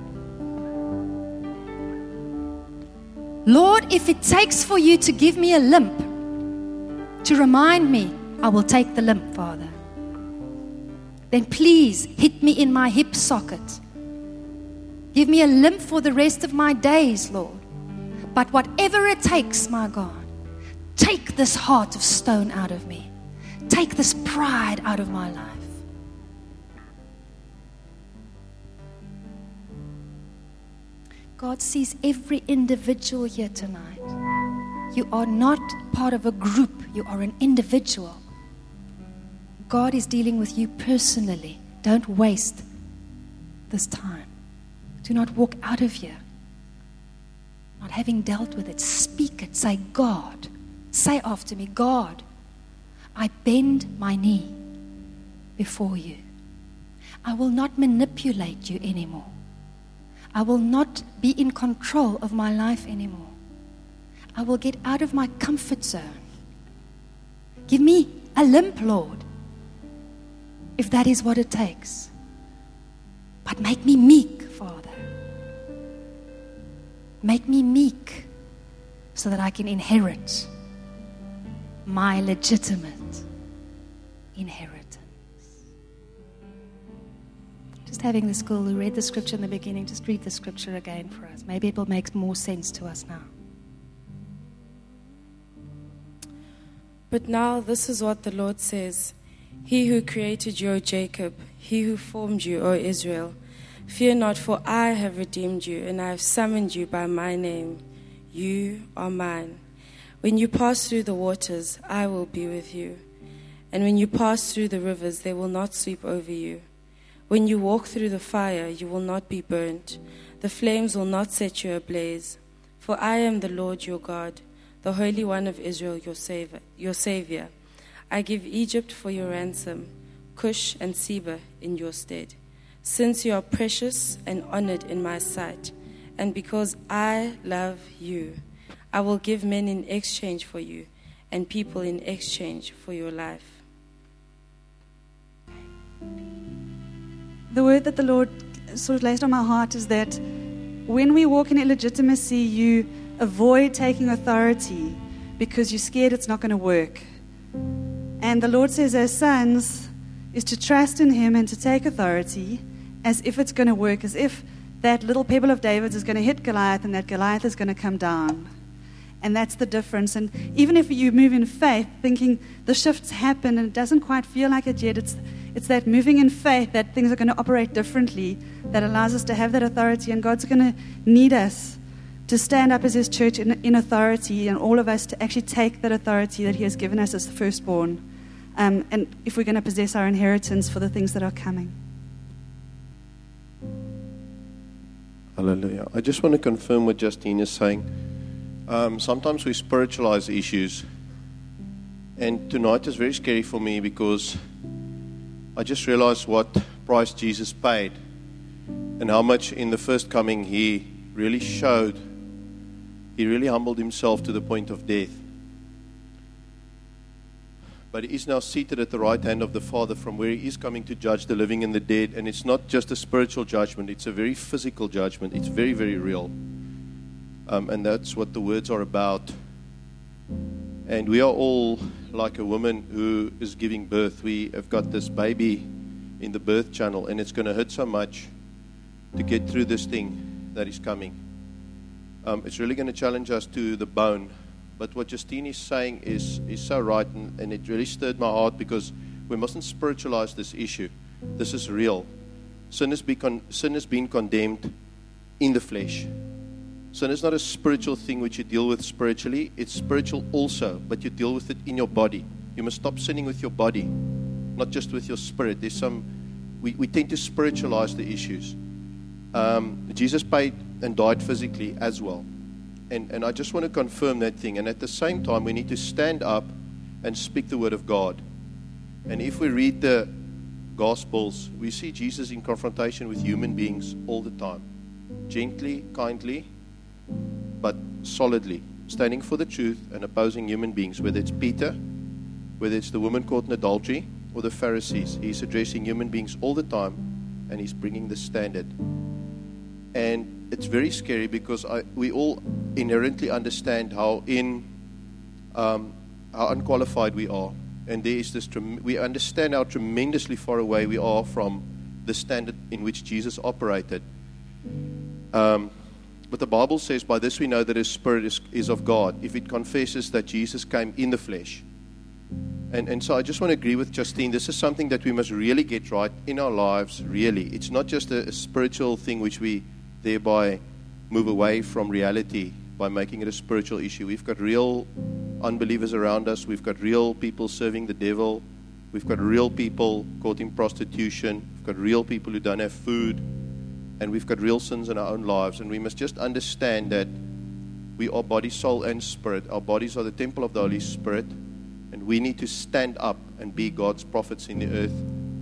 Lord, if it takes for you to give me a limp to remind me, I will take the limp, Father. Then please hit me in my hip socket. Give me a limp for the rest of my days, Lord. But whatever it takes, my God, take this heart of stone out of me. Take this pride out of my life. God sees every individual here tonight. You are not part of a group. You are an individual. God is dealing with you personally. Don't waste this time. Do not walk out of here not having dealt with it. Speak it. Say, God. Say after me, God, I bend my knee before you. I will not manipulate you anymore. I will not be in control of my life anymore. I will get out of my comfort zone. Give me a limp, Lord, if that is what it takes. But make me meek, Father. Make me meek so that I can inherit my legitimate inheritance. Just having the school who read the scripture in the beginning, just read the scripture again for us. Maybe it will make more sense to us now. But now this is what the Lord says. He who created you, O Jacob, he who formed you, O Israel, fear not, for I have redeemed you, and I have summoned you by my name. You are mine. When you pass through the waters, I will be with you. And when you pass through the rivers, they will not sweep over you. When you walk through the fire, you will not be burnt. The flames will not set you ablaze. For I am the Lord your God, the Holy One of Israel, your Savior. Your Savior. I give Egypt for your ransom, Cush and Seba in your stead. Since you are precious and honored in my sight, and because I love you, I will give men in exchange for you, and people in exchange for your life. The word that the Lord sort of laid on my heart is that when we walk in illegitimacy, you avoid taking authority because you're scared it's not going to work. And the Lord says, as sons, is to trust in Him and to take authority as if it's going to work, as if that little pebble of David's is going to hit Goliath and that Goliath is going to come down. And that's the difference. And even if you move in faith, thinking the shift's happened and it doesn't quite feel like it yet, it's it's that moving in faith that things are going to operate differently that allows us to have that authority. And God's going to need us to stand up as His church in, in authority, and all of us to actually take that authority that He has given us as the firstborn. Um, and if we're going to possess our inheritance for the things that are coming. Hallelujah. I just want to confirm what Justine is saying. Um, sometimes we spiritualize issues. And tonight is very scary for me because I just realized what price Jesus paid and how much in the first coming He really showed. He really humbled Himself to the point of death. But He is now seated at the right hand of the Father, from where He is coming to judge the living and the dead. And it's not just a spiritual judgment, it's a very physical judgment. It's very, very real. Um, and that's what the words are about. And we are all like a woman who is giving birth. We have got this baby in the birth channel, and it's going to hurt so much to get through this thing that is coming. Um, it's really going to challenge us to the bone. But what Justine is saying is, is so right, and, and it really stirred my heart, because we mustn't spiritualize this issue. This is real. Sin has been, con- sin has been condemned in the flesh. Sin is not a spiritual thing which you deal with spiritually. It's spiritual also, but you deal with it in your body. You must stop sinning with your body, not just with your spirit. There's some, we, we tend to spiritualize the issues. Um, Jesus paid and died physically as well. And, and I just want to confirm that thing. And at the same time, we need to stand up and speak the word of God. And if we read the Gospels, we see Jesus in confrontation with human beings all the time. Gently, kindly, but solidly. Standing for the truth and opposing human beings, whether it's Peter, whether it's the woman caught in adultery, or the Pharisees. He's addressing human beings all the time, and he's bringing the standard. And it's very scary because I, we all inherently understand how in um, how unqualified we are, and there is this. Trem- we understand how tremendously far away we are from the standard in which Jesus operated. Um, but the Bible says, "By this we know that His Spirit is, is of God, if it confesses that Jesus came in the flesh." And and so I just want to agree with Justine. This is something that we must really get right in our lives. Really, it's not just a, a spiritual thing which we thereby move away from reality by making it a spiritual issue. We've got real unbelievers around us. We've got real people serving the devil. We've got real people caught in prostitution. We've got real people who don't have food. And we've got real sins in our own lives. And we must just understand that we are body, soul, and spirit. Our bodies are the temple of the Holy Spirit. And we need to stand up and be God's prophets in the earth.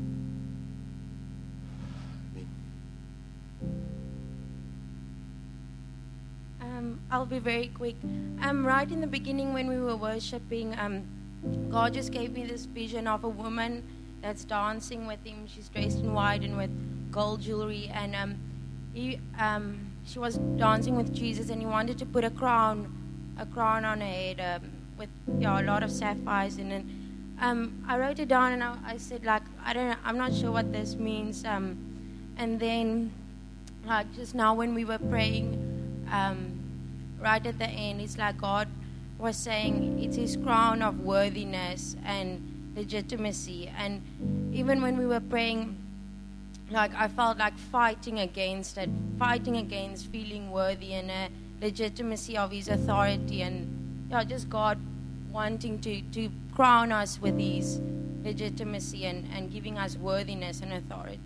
Um, I'll be very quick. Um, right in the beginning when we were worshiping, um, God just gave me this vision of a woman that's dancing with Him. She's dressed in white and with gold jewelry. And um, he, um, she was dancing with Jesus, and He wanted to put a crown, a crown on her head. Um, with yeah, a lot of sapphires in it. Um, I wrote it down, and I, I said, like, I don't know, I'm not sure what this means. Um, and then, like, just now when we were praying, um, right at the end, it's like God was saying it's His crown of worthiness and legitimacy. And even when we were praying, like, I felt like fighting against it, fighting against feeling worthy and a legitimacy of His authority, and yeah, just God wanting to, to crown us with His legitimacy and, and giving us worthiness and authority.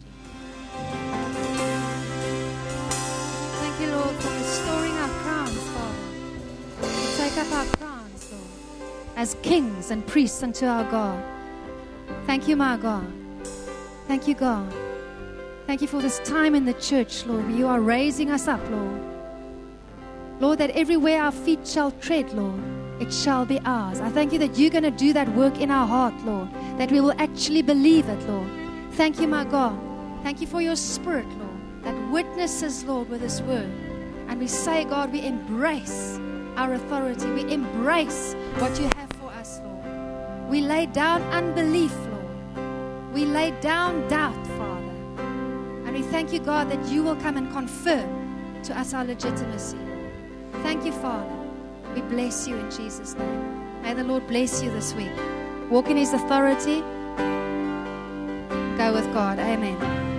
Thank you, Lord, for restoring our crowns, Father. We take up our crowns, Lord, as kings and priests unto our God. Thank you, my God. Thank you, God. Thank you for this time in the church, Lord, where you are raising us up, Lord. Lord, that everywhere our feet shall tread, Lord, it shall be ours. I thank you that you're going to do that work in our heart, Lord, that we will actually believe it, Lord. Thank you, my God. Thank you for your Spirit, Lord, that witnesses, Lord, with this word. And we say, God, we embrace our authority. We embrace what you have for us, Lord. We lay down unbelief, Lord. We lay down doubt, Father. And we thank you, God, that you will come and confirm to us our legitimacy. Thank you, Father. We bless you in Jesus' name. May the Lord bless you this week. Walk in His authority. Go with God. Amen.